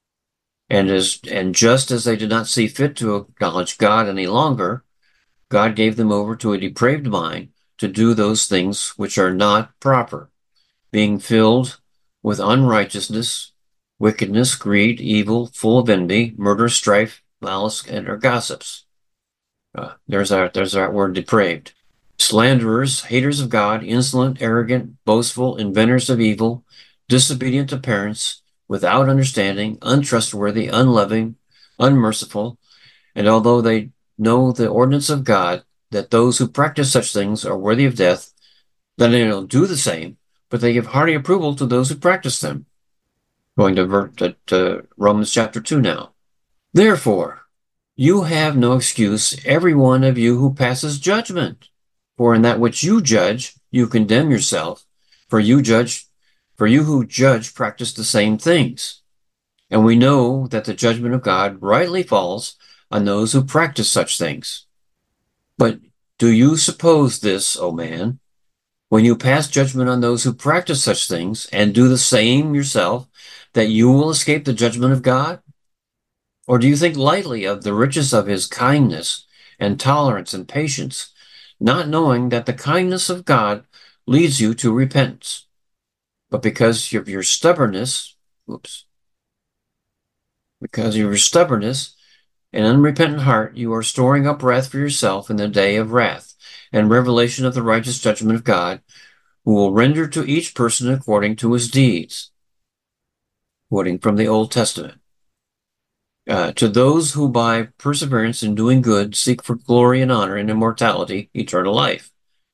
And as and just as they did not see fit to acknowledge God any longer, God gave them over to a depraved mind to do those things which are not proper, being filled with unrighteousness, wickedness, greed, evil, full of envy, murder, strife, malice, and are gossips. Uh, there's our there's our word depraved. Slanderers, haters of God, insolent, arrogant, boastful, inventors of evil, disobedient to parents, without understanding, untrustworthy, unloving, unmerciful, and although they know the ordinance of God, that those who practice such things are worthy of death, then they don't do the same, but they give hearty approval to those who practice them. Going to, to, to Romans chapter two now. Therefore, you have no excuse, every one of you who passes judgment. For in that which you judge, you condemn yourself, for you judge, for you who judge practice the same things. And we know that the judgment of God rightly falls on those who practice such things. But do you suppose this, O man, when you pass judgment on those who practice such things and do the same yourself, that you will escape the judgment of God? Or do you think lightly of the riches of his kindness and tolerance and patience, not knowing that the kindness of God leads you to repentance? But because of your stubbornness, oops, because of your stubbornness and unrepentant heart, you are storing up wrath for yourself in the day of wrath and revelation of the righteous judgment of God, who will render to each person according to his deeds. Quoting from the Old Testament. Uh, to those who by perseverance in doing good seek for glory and honor and immortality, eternal life.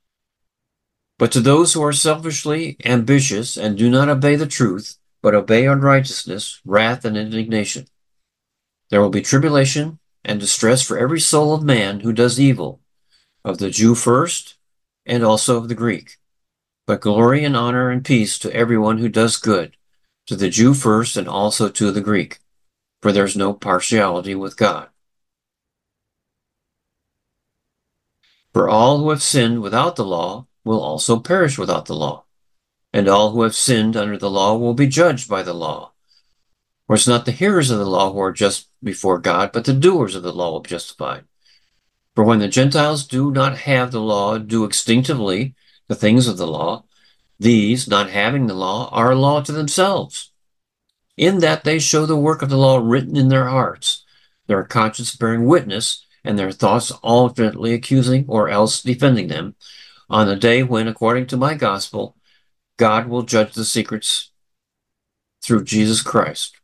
But to those who are selfishly ambitious and do not obey the truth, but obey unrighteousness, wrath, and indignation, there will be tribulation and distress for every soul of man who does evil, of the Jew first, and also of the Greek. But glory and honor and peace to everyone who does good, to the Jew first and also to the Greek. For there's no partiality with God. For all who have sinned without the law will also perish without the law, and all who have sinned under the law will be judged by the law. For it's not the hearers of the law who are just before God, but the doers of the law will be justified. For when the Gentiles do not have the law, do instinctively the things of the law, these, not having the law, are a law to themselves, in that they show the work of the law written in their hearts, their conscience bearing witness, and their thoughts alternately accusing or else defending them, on the day when, according to my gospel, God will judge the secrets through Jesus Christ.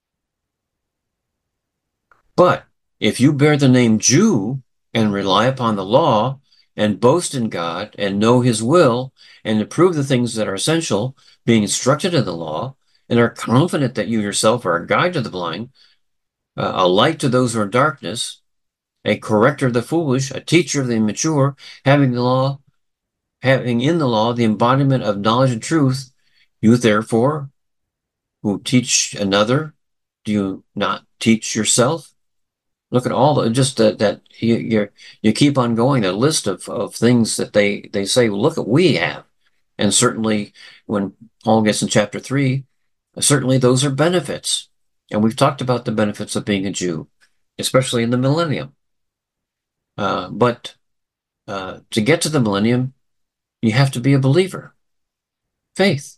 But if you bear the name Jew and rely upon the law and boast in God and know his will and approve the things that are essential, being instructed in the law, and are confident that you yourself are a guide to the blind, uh, a light to those who are in darkness, a corrector of the foolish, a teacher of the immature, having the law, having in the law the embodiment of knowledge and truth, you therefore, who teach another, do you not teach yourself? Look at all the, just that, that you, you you keep on going, a list of, of things that they, they say, well, look at we have. And certainly when Paul gets in chapter three, certainly those are benefits. And we've talked about the benefits of being a Jew, especially in the millennium. Uh, but uh, to get to the millennium, you have to be a believer. Faith.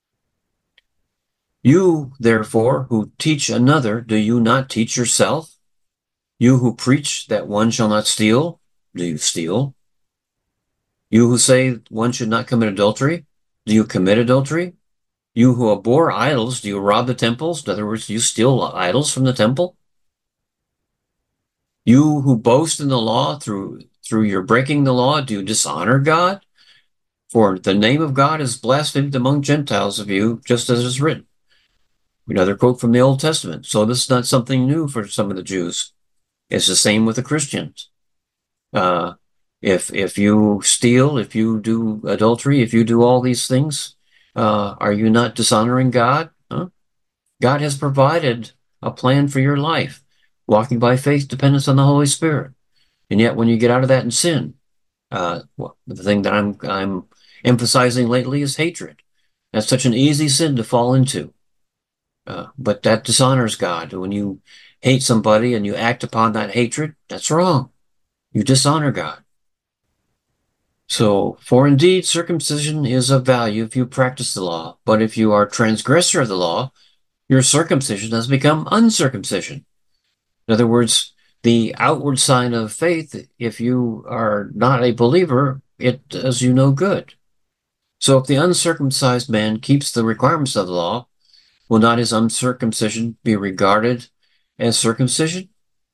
You, therefore, who teach another, do you not teach yourself? You who preach that one shall not steal, do you steal? You who say one should not commit adultery, do you commit adultery? You who abhor idols, do you rob the temples? In other words, do you steal idols from the temple? You who boast in the law through, through your breaking the law, do you dishonor God? For the name of God is blasphemed among Gentiles of you, just as is written. Another quote from the Old Testament. So this is not something new for some of the Jews. It's the same with the Christians. Uh, if if you steal, if you do adultery, if you do all these things, uh, are you not dishonoring God? Huh? God has provided a plan for your life, walking by faith, dependence on the Holy Spirit. And yet when you get out of that and sin, Uh, well, the thing that I'm I'm emphasizing lately is hatred. That's such an easy sin to fall into. Uh, but that dishonors God. When you hate somebody and you act upon that hatred, that's wrong. You dishonor God. So, for indeed, circumcision is of value if you practice the law, but if you are transgressor of the law, your circumcision has become uncircumcision. In other words, the outward sign of faith, if you are not a believer, it does you no good. So if the uncircumcised man keeps the requirements of the law, will not his uncircumcision be regarded as circumcision?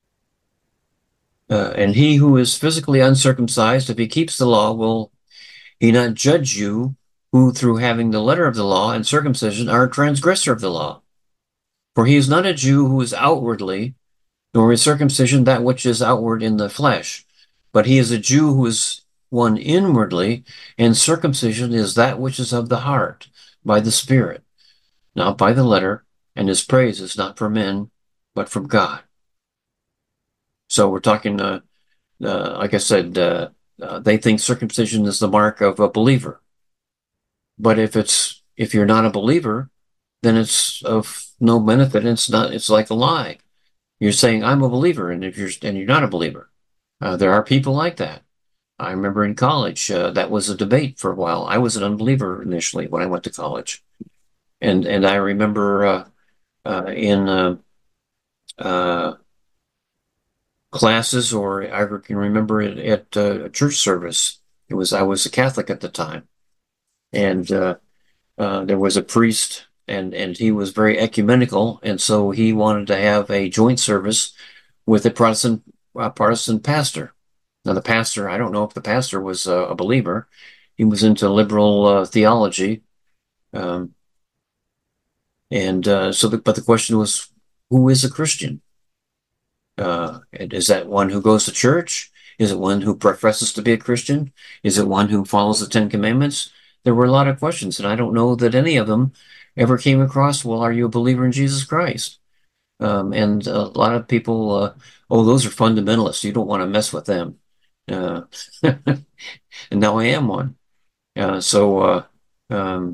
Uh, and he who is physically uncircumcised, if he keeps the law, will he not judge you who through having the letter of the law and circumcision are a transgressor of the law? For he is not a Jew who is outwardly, nor is circumcision that which is outward in the flesh, but he is a Jew who is one inwardly, and circumcision is that which is of the heart, by the Spirit, not by the letter, and his praise is not from men, but from God. So we're talking, uh, uh, like I said, uh, uh, they think circumcision is the mark of a believer. But if it's if you're not a believer, then it's of no benefit. It's not. It's like a lie. You're saying I'm a believer, and if you're and you're not a believer, uh, there are people like that. I remember in college uh, that was a debate for a while. I was an unbeliever initially when I went to college, and and I remember uh, uh, in uh, uh, classes, or I can remember it at uh, a church service. It was I was a Catholic at the time, and uh, uh, there was a priest, and and he was very ecumenical, and so he wanted to have a joint service with a Protestant uh, Protestant pastor. Now the pastor, I don't know if the pastor was uh, a believer. He was into liberal uh, theology, um, and uh, so. The, but the question was, who is a Christian? Uh, is that one who goes to church? Is it one who professes to be a Christian? Is it one who follows the Ten Commandments? There were a lot of questions, and I don't know that any of them ever came across, well, are you a believer in Jesus Christ? Um, and a lot of people, uh, oh, those are fundamentalists. You don't want to mess with them. Uh, and now I am one. Uh, so uh, um,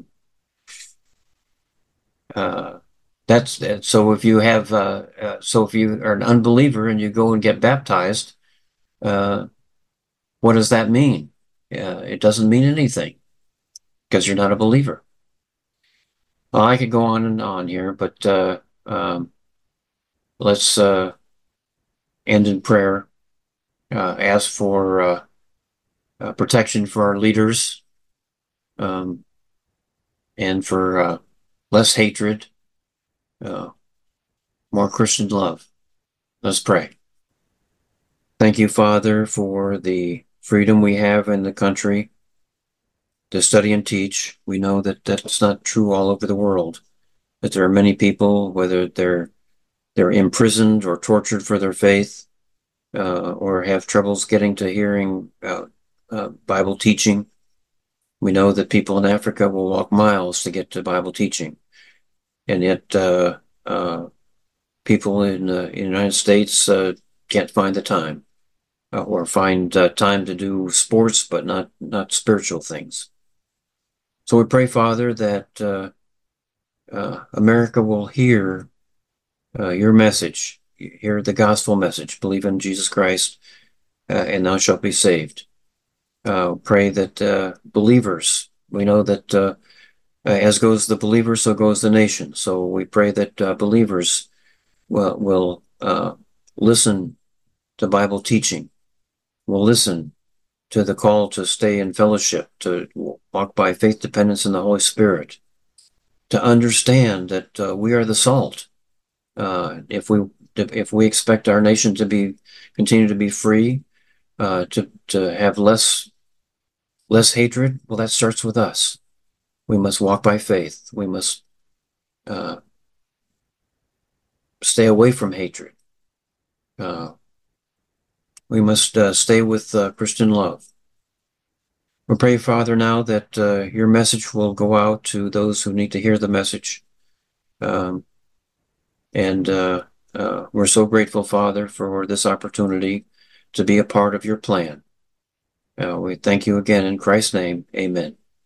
uh, that's that. So if you have, uh, uh, so if you are an unbeliever and you go and get baptized, uh, what does that mean? Uh, it doesn't mean anything because you're not a believer. Well, I could go on and on here, but uh, um, let's uh, end in prayer. Uh, ask for uh, uh, protection for our leaders, um, and for uh, less hatred, uh, more Christian love. Let's pray. Thank you, Father, for the freedom we have in the country to study and teach. We know that that's not true all over the world, that there are many people, whether they're they're imprisoned or tortured for their faith, uh, or have troubles getting to hearing uh, uh, Bible teaching. We know that people in Africa will walk miles to get to Bible teaching, and yet uh, uh, people in, uh, in the United States uh, can't find the time, uh, or find uh, time to do sports, but not not spiritual things. So we pray, Father, that uh, uh, America will hear uh, your message, hear the gospel message, believe in Jesus Christ, uh, and thou shalt be saved. Uh, pray that uh, believers, we know that uh, as goes the believer, so goes the nation. So we pray that uh, believers will, will uh, listen to Bible teaching, will listen to the call to stay in fellowship, to walk by faith, dependence in the Holy Spirit, to understand that uh, we are the salt. Uh, if we if we expect our nation to be continue to be free, uh, to to have less less hatred, well, that starts with us. We must walk by faith. We must uh, stay away from hatred. Uh, we must uh, stay with uh, Christian love. We pray, Father, now that uh, your message will go out to those who need to hear the message. Um, and uh, uh, we're so grateful, Father, for this opportunity to be a part of your plan. Uh, we thank you again in Christ's name. Amen.